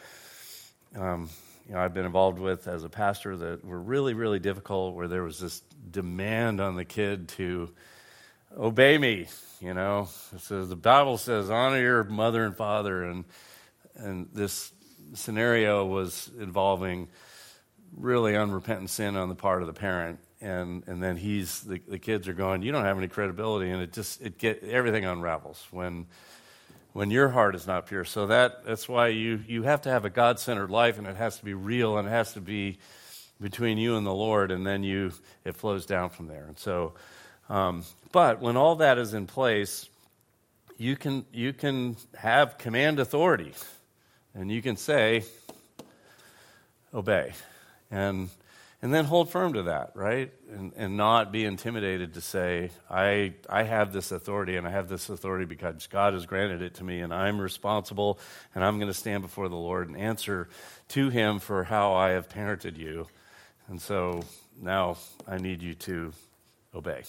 I've been involved with as a pastor that were really, really difficult, where there was this demand on the kid to obey me. It says, the Bible says, honor your mother and father, and this scenario was involving really unrepentant sin on the part of the parent. And then the kids are going, you don't have any credibility, and everything unravels when your heart is not pure. So that's why you have to have a God-centered life, and it has to be real, and it has to be between you and the Lord, and then it flows down from there. And so, but when all that is in place, you can have command authority, and you can say, obey, and then hold firm to that, right? And not be intimidated to say, I have this authority, and I have this authority because God has granted it to me, and I'm responsible, and I'm going to stand before the Lord and answer to Him for how I have parented you. And so now I need you to obey.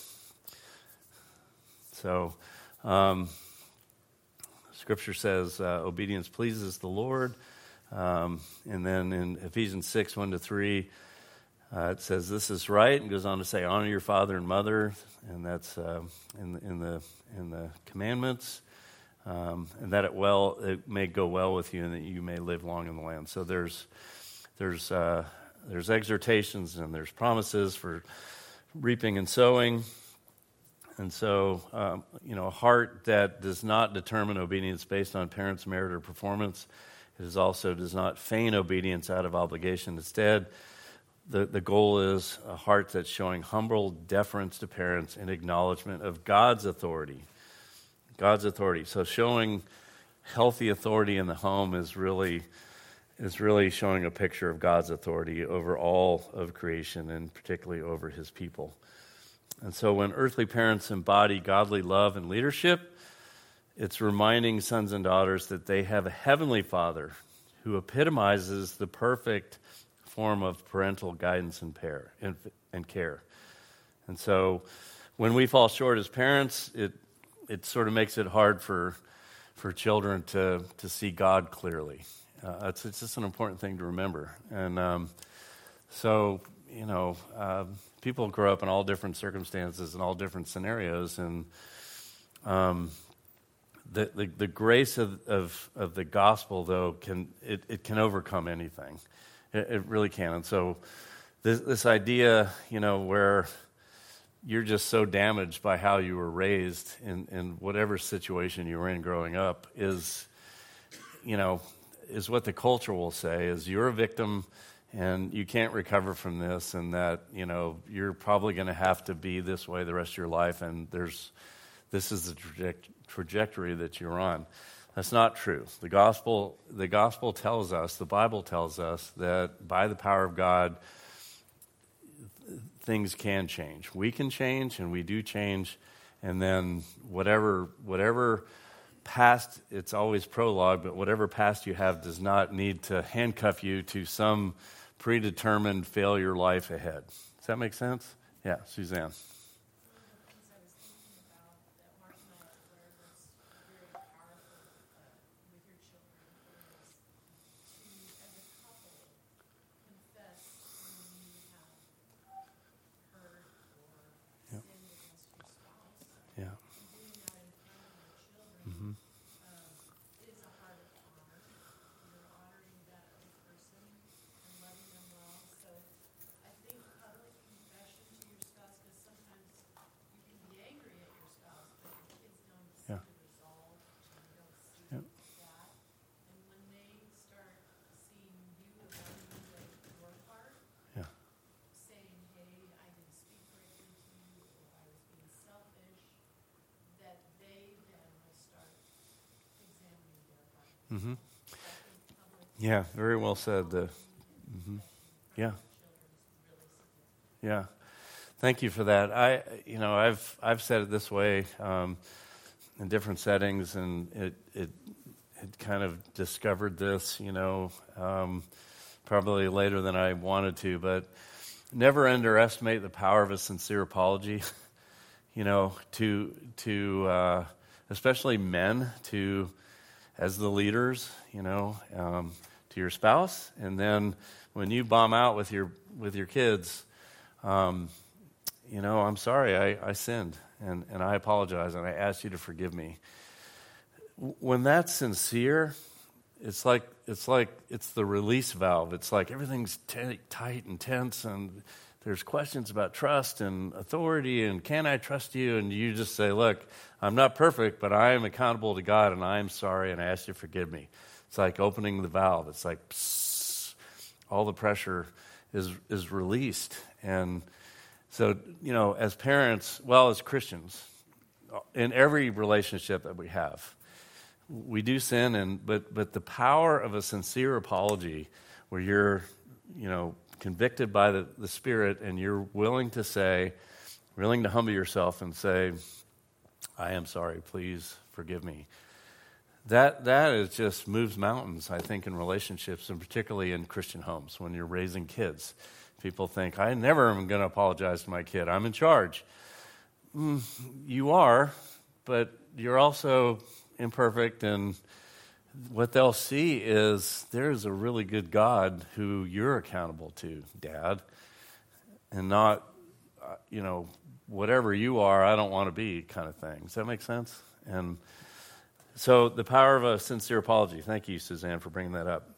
So Scripture says obedience pleases the Lord. And then in Ephesians 6, 1-3, it says this is right, and goes on to say, honor your father and mother, and that's in the commandments, and that it may go well with you, and that you may live long in the land. So there's exhortations, and there's promises for reaping and sowing, and so a heart that does not determine obedience based on parents' merit or performance, it also does not feign obedience out of obligation. Instead, the goal is a heart that's showing humble deference to parents and acknowledgement of God's authority. God's authority. So showing healthy authority in the home is really showing a picture of God's authority over all of creation, and particularly over His people. And so when earthly parents embody godly love and leadership, it's reminding sons and daughters that they have a heavenly Father who epitomizes the perfect form of parental guidance and care. And so when we fall short as parents, it sort of makes it hard for children to see God clearly. It's just an important thing to remember. And people grow up in all different circumstances and all different scenarios, and the grace of the gospel, though, can overcome anything. It really can. And so this idea, where you're just so damaged by how you were raised in whatever situation you were in growing up is what the culture will say is you're a victim, and you can't recover from this, and that, you're probably going to have to be this way the rest of your life, and this is the trajectory that you're on. That's not true. The gospel tells us, the Bible tells us, that by the power of God, things can change. We can change, and we do change, and then whatever past, it's always prologue, but whatever past you have does not need to handcuff you to some predetermined failure life ahead. Does that make sense? Yeah, Suzanne. Mm-hmm. Yeah, very well said. Yeah. Yeah. Thank you for that. I've said it this way in different settings, and it kind of discovered this, probably later than I wanted to, but never underestimate the power of a sincere apology. To especially men, as the leaders, to your spouse, and then when you bomb out with your kids, I'm sorry, I sinned, and I apologize, and I ask you to forgive me. When that's sincere, it's the release valve. It's like everything's tight and tense, and there's questions about trust and authority, and can I trust you? And you just say, look, I'm not perfect, but I am accountable to God, and I am sorry, and I ask you to forgive me. It's like opening the valve. It's like, psst, all the pressure is released. And so, as parents, as Christians, in every relationship that we have, we do sin, but the power of a sincere apology where you're, convicted by the Spirit, and you're willing to humble yourself and say, I am sorry, please forgive me. That is just moves mountains, I think, in relationships, and particularly in Christian homes when you're raising kids. People think, I never am going to apologize to my kid. I'm in charge. You are, but you're also imperfect, and what they'll see is there's a really good God who you're accountable to, Dad, and not, whatever you are, I don't want to be kind of thing. Does that make sense? And so the power of a sincere apology. Thank you, Suzanne, for bringing that up.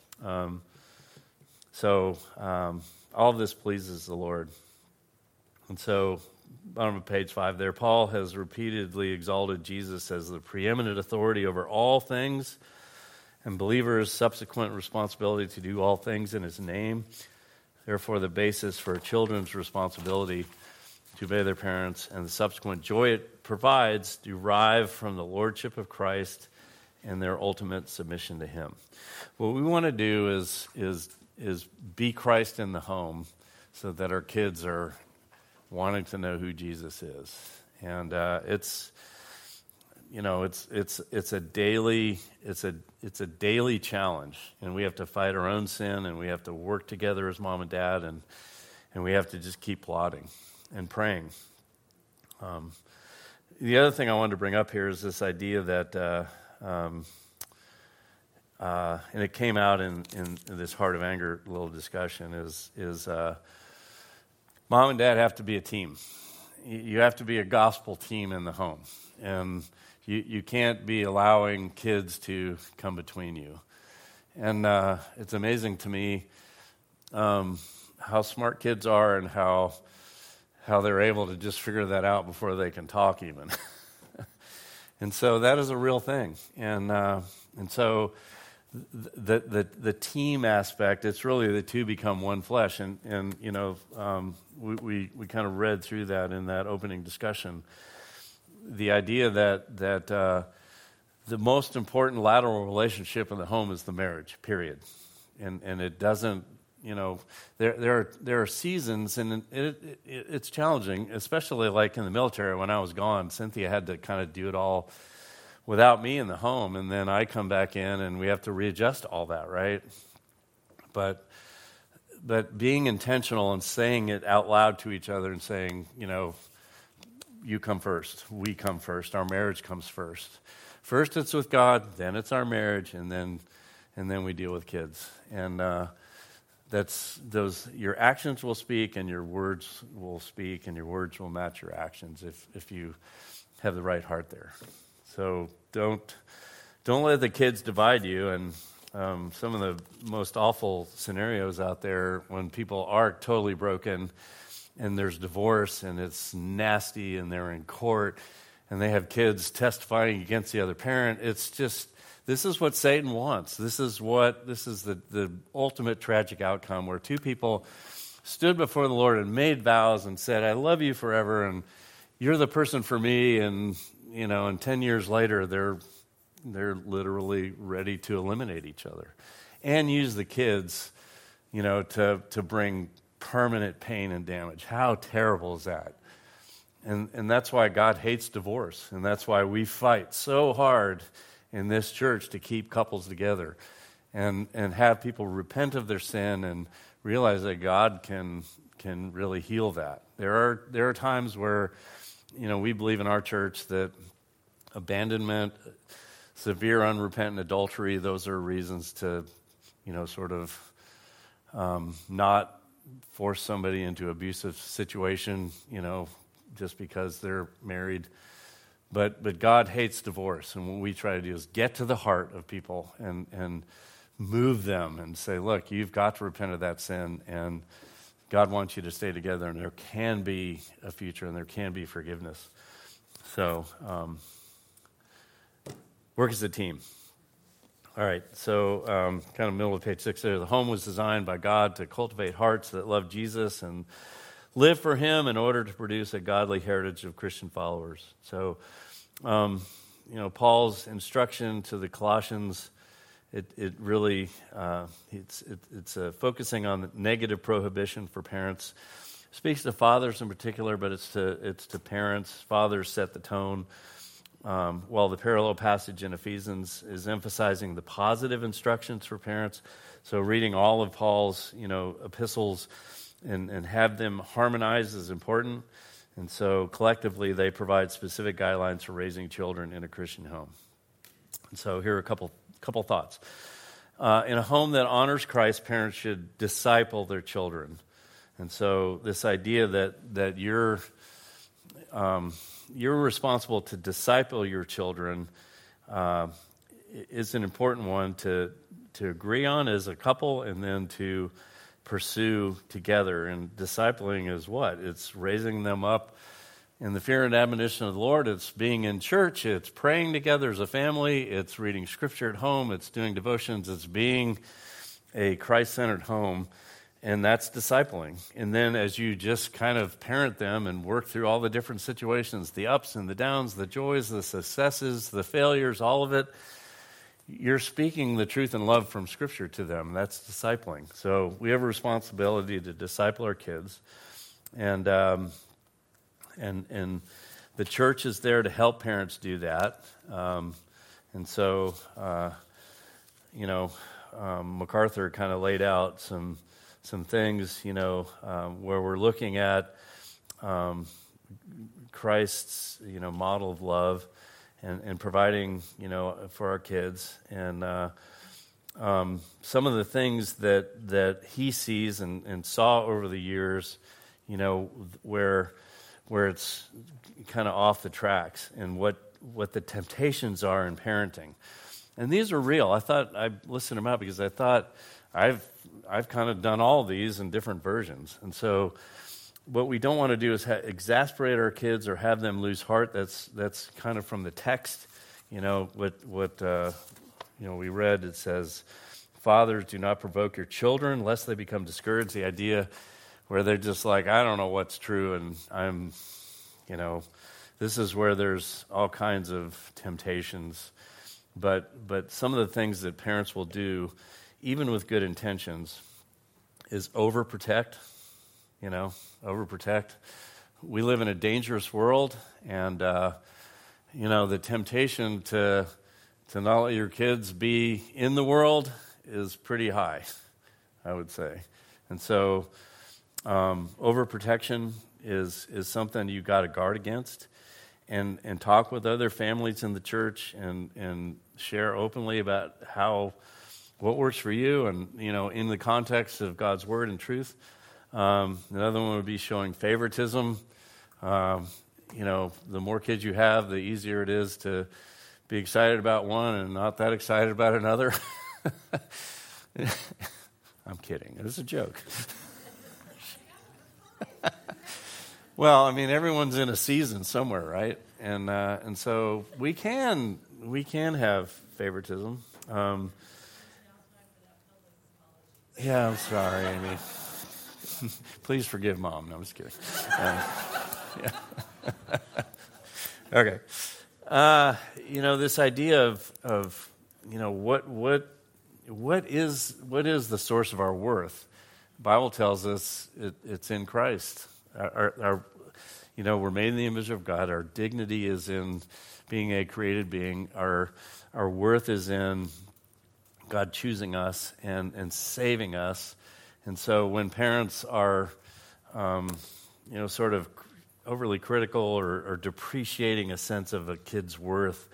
All of this pleases the Lord. And so, bottom of page 5 there, Paul has repeatedly exalted Jesus as the preeminent authority over all things, and believers' subsequent responsibility to do all things in his name. Therefore, the basis for children's responsibility to obey their parents and the subsequent joy it provides derive from the lordship of Christ and their ultimate submission to him. What we want to do is be Christ in the home so that our kids are wanting to know who Jesus is. And it's a daily challenge, and we have to fight our own sin, and we have to work together as mom and dad, and we have to just keep plotting and praying. The other thing I wanted to bring up here is this idea that, and it came out in this Heart of Anger little discussion, is mom and dad have to be a team. You have to be a gospel team in the home, and you can't be allowing kids to come between you. And it's amazing to me how smart kids are and how they're able to just figure that out before they can talk even. And so that is a real thing. And so the team aspect, it's really the two become one flesh. And we kind of read through that in that opening discussion. The idea that the most important lateral relationship in the home is the marriage, period. And it doesn't, there are seasons, and it's challenging, especially like in the military. When I was gone, Cynthia had to kind of do it all without me in the home, and then I come back in, and we have to readjust all that, right? But being intentional and saying it out loud to each other and saying, you come first, we come first, our marriage comes first. First it's with God, then it's our marriage, and then we deal with kids. And your actions will speak, and your words will speak, and your words will match your actions if you have the right heart there. So don't let the kids divide you. And some of the most awful scenarios out there when people are totally broken and there's divorce and it's nasty and they're in court and they have kids testifying against the other parent. It's just, this is what Satan wants. This is the ultimate tragic outcome where two people stood before the Lord and made vows and said, I love you forever and you're the person for me. And, and 10 years later, they're literally ready to eliminate each other and use the kids, to bring permanent pain and damage. How terrible is that? And that's why God hates divorce. And that's why we fight so hard in this church to keep couples together and have people repent of their sin and realize that God can really heal that. There are times where, we believe in our church that abandonment, severe unrepentant adultery, those are reasons to, not force somebody into an abusive situation, just because they're married. But God hates divorce, and what we try to do is get to the heart of people and move them and say, look, you've got to repent of that sin, and God wants you to stay together, and there can be a future, and there can be forgiveness. So, work as a team. All right, so kind of middle of page 6 there. The home was designed by God to cultivate hearts that love Jesus and live for him in order to produce a godly heritage of Christian followers. So, Paul's instruction to the Colossians, it really, it's focusing on the negative prohibition for parents. It speaks to fathers in particular, but it's to parents. Fathers set the tone. While the parallel passage in Ephesians is emphasizing the positive instructions for parents. So reading all of Paul's, epistles and have them harmonized is important. And so collectively they provide specific guidelines for raising children in a Christian home. And so here are a couple thoughts. In a home that honors Christ, parents should disciple their children. And so this idea that you're responsible to disciple your children is an important one to agree on as a couple and then to pursue together. And discipling is what? It's raising them up in the fear and admonition of the Lord. It's being in church. It's praying together as a family. It's reading scripture at home. It's doing devotions. It's being a Christ-centered home. And that's discipling. And then as you just kind of parent them and work through all the different situations, the ups and the downs, the joys, the successes, the failures, all of it, you're speaking the truth and love from Scripture to them. That's discipling. So we have a responsibility to disciple our kids. And the church is there to help parents do that. And so, MacArthur kind of laid out some things, where we're looking at Christ's, model of love and providing, for our kids. And some of the things that he sees and saw over the years, where it's kind of off the tracks and what the temptations are in parenting. And these are real. I listened them out because I thought I've kind of done all these in different versions. And so what we don't want to do is exasperate our kids or have them lose heart. That's kind of from the text, what we read, it says, fathers, do not provoke your children, lest they become discouraged. The idea where they're just like, I don't know what's true, and this is where there's all kinds of temptations. But some of the things that parents will do, even with good intentions, is overprotect. Overprotect. We live in a dangerous world, and the temptation to not let your kids be in the world is pretty high, I would say. And so overprotection is something you got to guard against, and talk with other families in the church and share openly about what works for you, and in the context of God's word and truth. Another one would be showing favoritism. The more kids you have, the easier it is to be excited about one and not that excited about another. I'm kidding. It was a joke. Well, everyone's in a season somewhere, right? And so we can have favoritism. Yeah, I'm sorry, Amy. Please forgive Mom. No, I'm just kidding. Okay. This idea of what is the source of our worth? The Bible tells us it's in Christ. We're made in the image of God. Our dignity is in being a created being. Our worth is in God choosing us and saving us. And so when parents are, sort of overly critical or depreciating a sense of a kid's worth,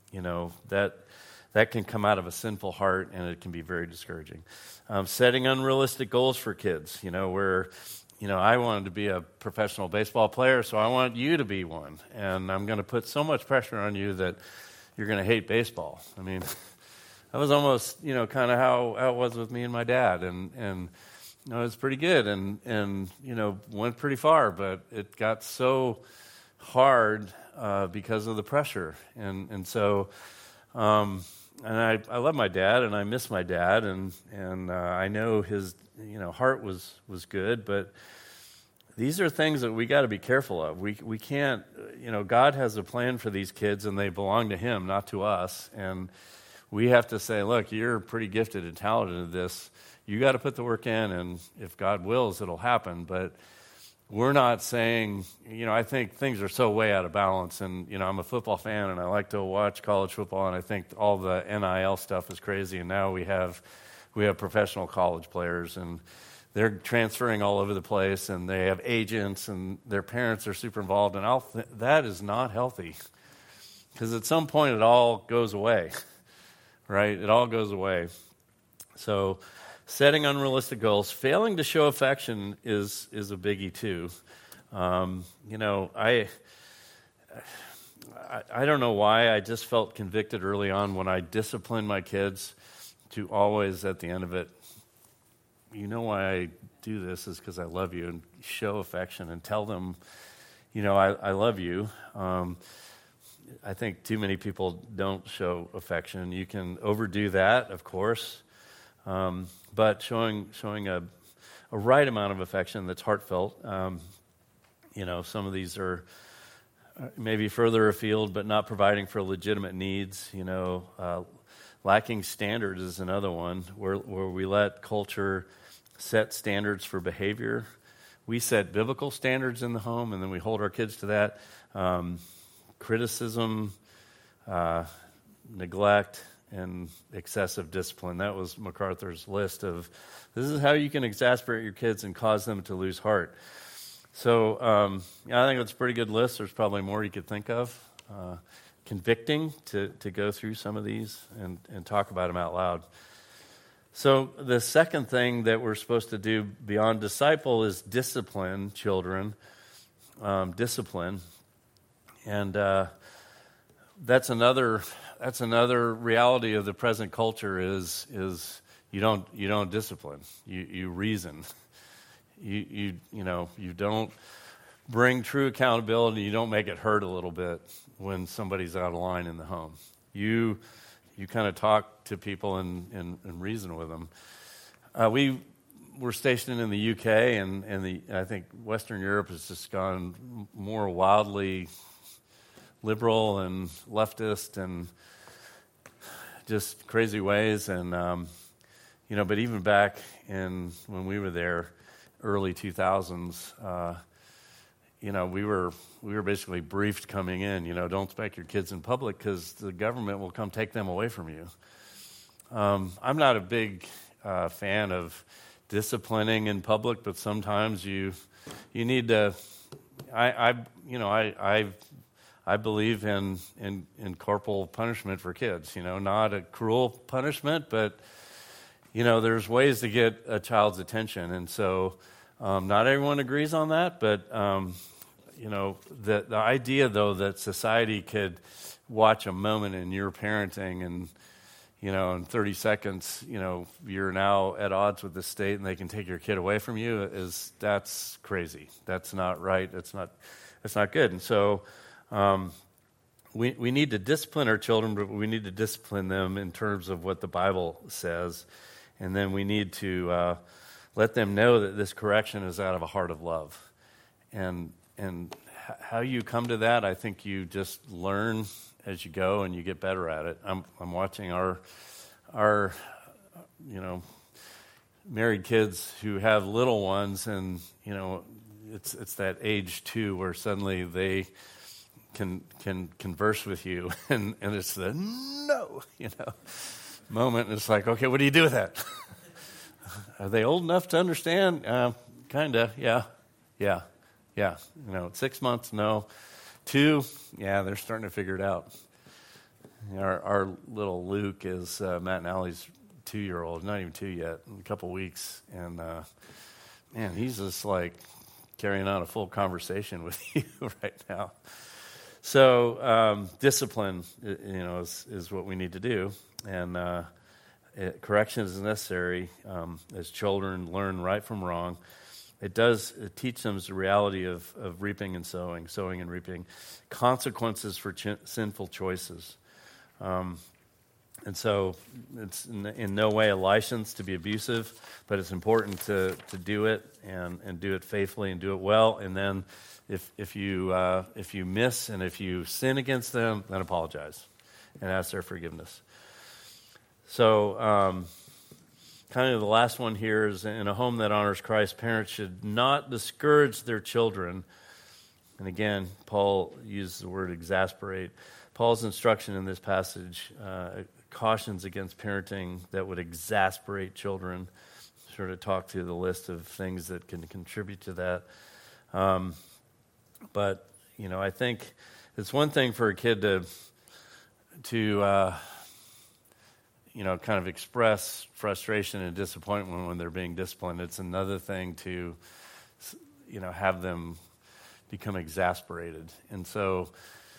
that can come out of a sinful heart, and it can be very discouraging. Setting unrealistic goals for kids, where, I wanted to be a professional baseball player, so I want you to be one. And I'm going to put so much pressure on you that you're going to hate baseball. That was almost, kind of how it was with me and my dad. And it was pretty good and went pretty far, but it got so hard because of the pressure. And so, and I love my dad, and I miss my dad, and I know his, heart was good, but these are things that we got to be careful of. We can't, God has a plan for these kids, and they belong to Him, not to us. And we have to say, look, you're pretty gifted and talented at this. You got to put the work in, and if God wills, it'll happen. But we're not saying, I think things are so way out of balance. And, I'm a football fan, and I like to watch college football, and I think all the NIL stuff is crazy. And now we have professional college players, and they're transferring all over the place, and they have agents, and their parents are super involved. And that is not healthy, because at some point it all goes away, right? It all goes away. So setting unrealistic goals, failing to show affection is a biggie too. I don't know why, I just felt convicted early on when I disciplined my kids to always, at the end of it, why I do this is because I love you, and show affection and tell them, I love you. I think too many people don't show affection. You can overdo that, of course. But showing a right amount of affection that's heartfelt. Some of these are maybe further afield, but not providing for legitimate needs. Lacking standards is another one, where we let culture set standards for behavior. We set biblical standards in the home, and then we hold our kids to that. Criticism, neglect, and excessive discipline. That was MacArthur's list of, this is how you can exasperate your kids and cause them to lose heart. So I think it's a pretty good list. There's probably more you could think of. Convicting to go through some of these and talk about them out loud. So the second thing that we're supposed to do beyond disciple is discipline children. Discipline. And that's another reality of the present culture is you don't discipline. You reason. You don't bring true accountability. You don't make it hurt a little bit when somebody's out of line in the home. You kind of talk to people and reason with them. We were stationed in the UK, and I think Western Europe has just gone more wildly liberal and leftist and just crazy ways. And, but even back when we were there, early 2000s, we were basically briefed coming in, don't spank your kids in public because the government will come take them away from you. I'm not a big fan of disciplining in public, but sometimes you need to. I believe in corporal punishment for kids. Not a cruel punishment, but there's ways to get a child's attention, and so not everyone agrees on that. But the idea though that society could watch a moment in your parenting and in 30 seconds, you're now at odds with the state and they can take your kid away from you that's crazy. That's not right. That's not good. And so we need to discipline our children, but we need to discipline them in terms of what the Bible says. And then we need to let them know that this correction is out of a heart of love. And how you come to that, I think you just learn as you go and you get better at it. I'm watching our married kids who have little ones, and it's that age too where suddenly they can converse with you, and it's the no moment, and it's like, okay, what do you do with that? Are they old enough to understand? Kinda, yeah. 6 months, no. 2, yeah, they're starting to figure it out. Our little Luke is Matt and Allie's 2-year-old, not even 2 yet, in a couple weeks. And, man, he's just like carrying on a full conversation with you right now. So discipline, is what we need to do. And correction is necessary as children learn right from wrong. It teach them the reality of reaping and sowing and reaping, consequences for sinful choices. And so it's in no way a license to be abusive, but it's important to do it and do it faithfully and do it well. And then if you miss and if you sin against them, then apologize and ask their forgiveness. So kind of the last one here is, in a home that honors Christ, parents should not discourage their children. And again, Paul uses the word exasperate. Paul's instruction in this passage cautions against parenting that would exasperate children. Sort of talk to the list of things that can contribute to that. But I think it's one thing for a kid to kind of express frustration and disappointment when they're being disciplined. It's another thing to, have them become exasperated. And so,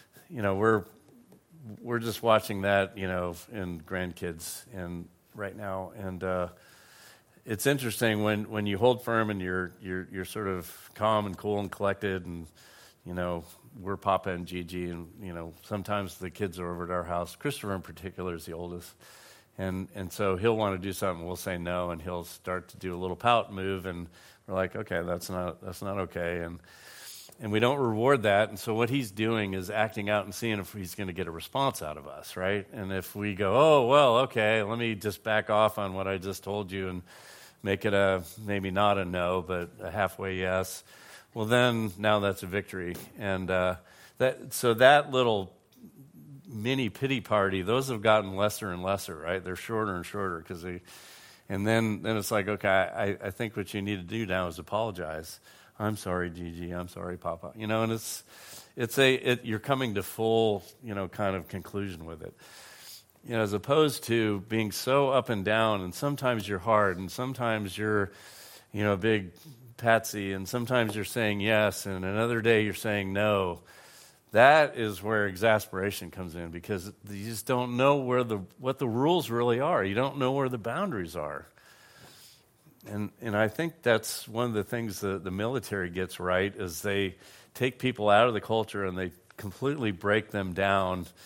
we're just watching that, in grandkids and right now. And it's interesting when you hold firm and you're sort of calm and cool and collected, and we're Papa and Gigi, and sometimes the kids are over at our house. Christopher in particular is the oldest. And so he'll want to do something, we'll say no, and he'll start to do a little pout move, and we're like, okay, that's not okay, and we don't reward that. And so what he's doing is acting out and seeing if he's going to get a response out of us, right? And if we go, oh, well, okay, let me just back off on what I just told you and make it maybe not a no, but a halfway yes, well then now that's a victory. And that little mini pity party, those have gotten lesser and lesser, right? They're shorter and shorter and then it's like, okay, I think what you need to do now is apologize. I'm sorry, Gigi. I'm sorry, Papa. And you're coming to full, kind of conclusion with it. As opposed to being so up and down, and sometimes you're hard, and sometimes you're, a big patsy, and sometimes you're saying yes, and another day you're saying no. That is where exasperation comes in, because you just don't know what the rules really are. You don't know where the boundaries are. And I think that's one of the things the military gets right, is they take people out of the culture and they completely break them down,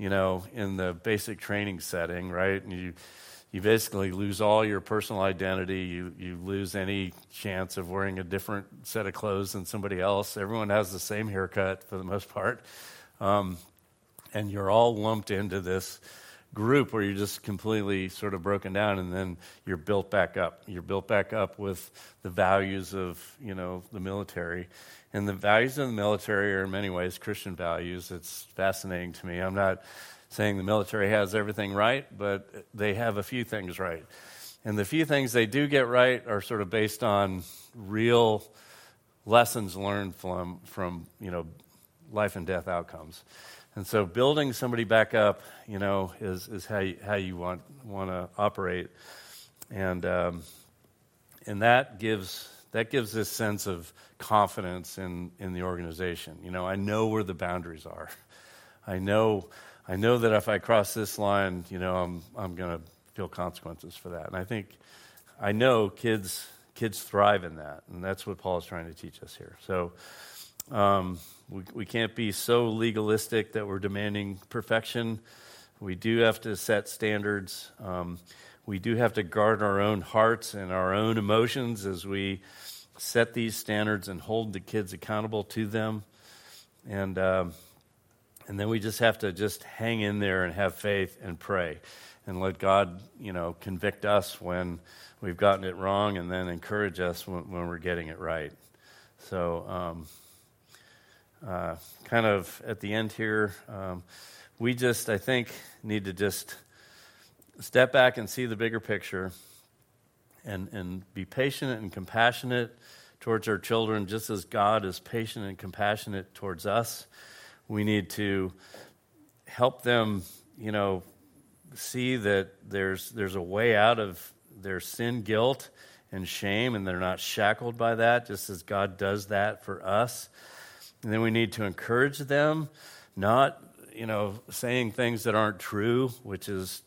in the basic training setting, right? And you basically lose all your personal identity. You lose any chance of wearing a different set of clothes than somebody else. Everyone has the same haircut for the most part. And you're all lumped into this group where you're just completely sort of broken down, and then you're built back up. You're built back up with the values of, the military. And the values of the military are in many ways Christian values. It's fascinating to me. I'm not saying the military has everything right, but they have a few things right. And the few things they do get right are sort of based on real lessons learned from life and death outcomes. And so building somebody back up, is how you want to operate. And that gives this sense of confidence in the organization. I know where the boundaries are. I know that if I cross this line, I'm going to feel consequences for that. And I know kids thrive in that, and that's what Paul is trying to teach us here. So we can't be so legalistic that we're demanding perfection. We do have to set standards. We do have to guard our own hearts and our own emotions as we set these standards and hold the kids accountable to them. And then we just have to just hang in there and have faith and pray and let God, convict us when we've gotten it wrong, and then encourage us when we're getting it right. So kind of at the end here, we just, I think, need to just step back and see the bigger picture and be patient and compassionate towards our children, just as God is patient and compassionate towards us. We need to help them, see that there's a way out of their sin, guilt, and shame, and they're not shackled by that, just as God does that for us. And then we need to encourage them, not, saying things that aren't true, which is,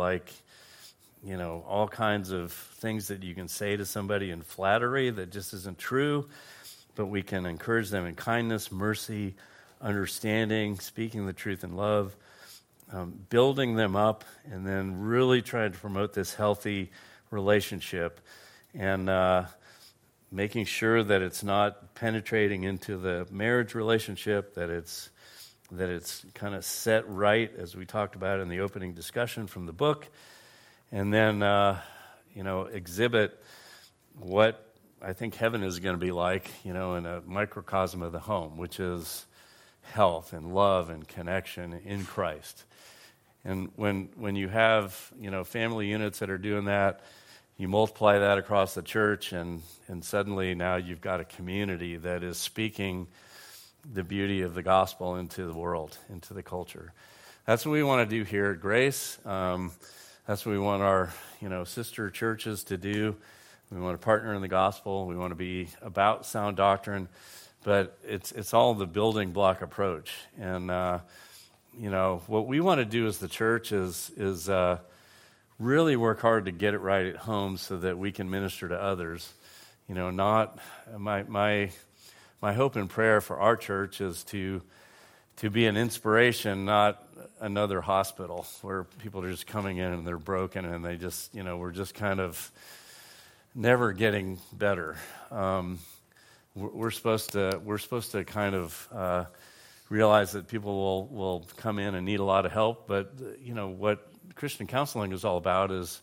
all kinds of things that you can say to somebody in flattery that just isn't true. But we can encourage them in kindness, mercy, understanding, speaking the truth in love, building them up, and then really trying to promote this healthy relationship, and making sure that it's not penetrating into the marriage relationship, that it's kind of set right, as we talked about in the opening discussion from the book, and then exhibit what I think heaven is going to be like, in a microcosm of the home, which is health and love and connection in Christ. And when you have, family units that are doing that, you multiply that across the church, and suddenly now you've got a community that is speaking the beauty of the gospel into the world, into the culture. That's what we want to do here at Grace. That's what we want our, sister churches to do. We want to partner in the gospel. We want to be about sound doctrine, but it's all the building block approach. And what we want to do as the church is really work hard to get it right at home so that we can minister to others. Not my hope and prayer for our church is to be an inspiration, not another hospital where people are just coming in and they're broken and they just, we're just kind of never getting better. We're supposed to kind of realize that people will come in and need a lot of help, but what Christian counseling is all about is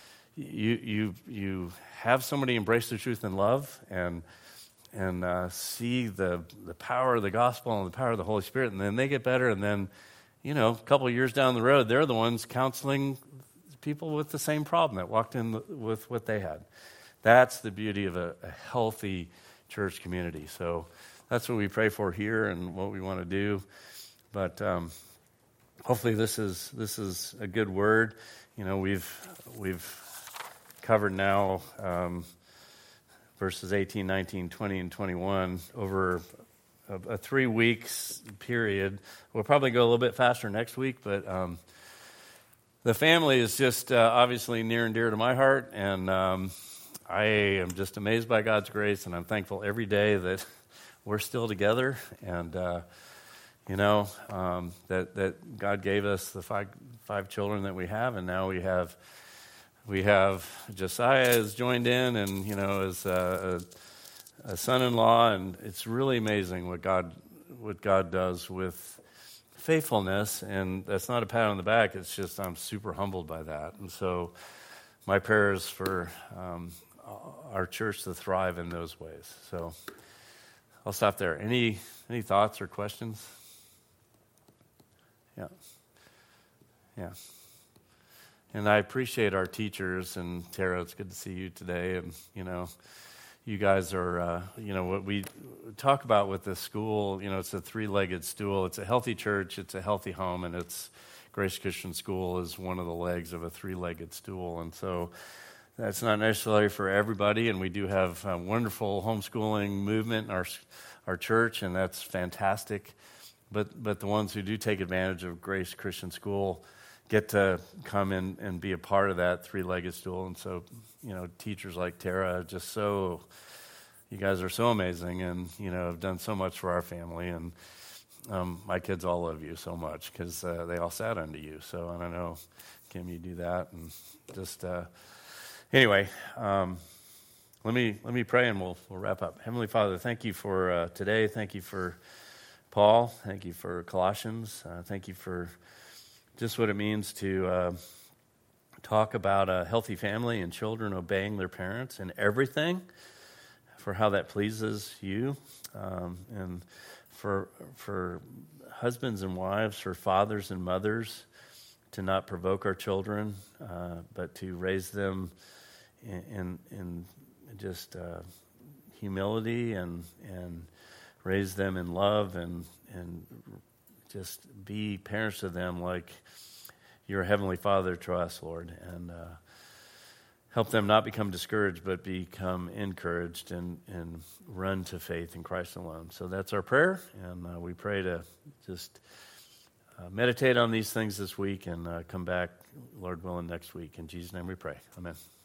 you have somebody embrace the truth in love and see the power of the gospel and the power of the Holy Spirit, and then they get better, and then a couple of years down the road, they're the ones counseling people with the same problem that walked in with what they had. That's the beauty of a healthy church community. So that's what we pray for here and what we want to do. But hopefully this is a good word. We've covered now verses 18, 19, 20, and 21 over a 3 weeks period. We'll probably go a little bit faster next week, but the family is just obviously near and dear to my heart, and I am just amazed by God's grace, and I'm thankful every day that we're still together, and that God gave us the five children that we have, and now we have Josiah has joined in, and is a son-in-law, and it's really amazing what God does with faithfulness, and that's not a pat on the back. It's just I'm super humbled by that, and so my prayer is for our church to thrive in those ways. So I'll stop there. Any thoughts or questions? Yeah. And I appreciate our teachers, and Tara, it's good to see you today. And, you guys are, what we talk about with this school, it's a three-legged stool. It's a healthy church, it's a healthy home, and it's Grace Christian School is one of the legs of a three-legged stool. And so that's not necessarily for everybody, and we do have a wonderful homeschooling movement in our church, and that's fantastic. But the ones who do take advantage of Grace Christian School get to come in and be a part of that three-legged stool. And so, teachers like Tara, you guys are so amazing, and, have done so much for our family. And my kids all love you so much because they all sat under you. So I don't know, Kim, you do that. And just, anyway, let me pray and we'll wrap up. Heavenly Father, thank you for today. Thank you for Paul. Thank you for Colossians. Thank you for just what it means to talk about a healthy family and children obeying their parents and everything, for how that pleases you, and for husbands and wives, for fathers and mothers, to not provoke our children, but to raise them in just humility and raise them in love and just be parents to them like your Heavenly Father to us, Lord, and help them not become discouraged, but become encouraged and run to faith in Christ alone. So that's our prayer, and we pray to just meditate on these things this week and come back, Lord willing, next week. In Jesus' name we pray. Amen.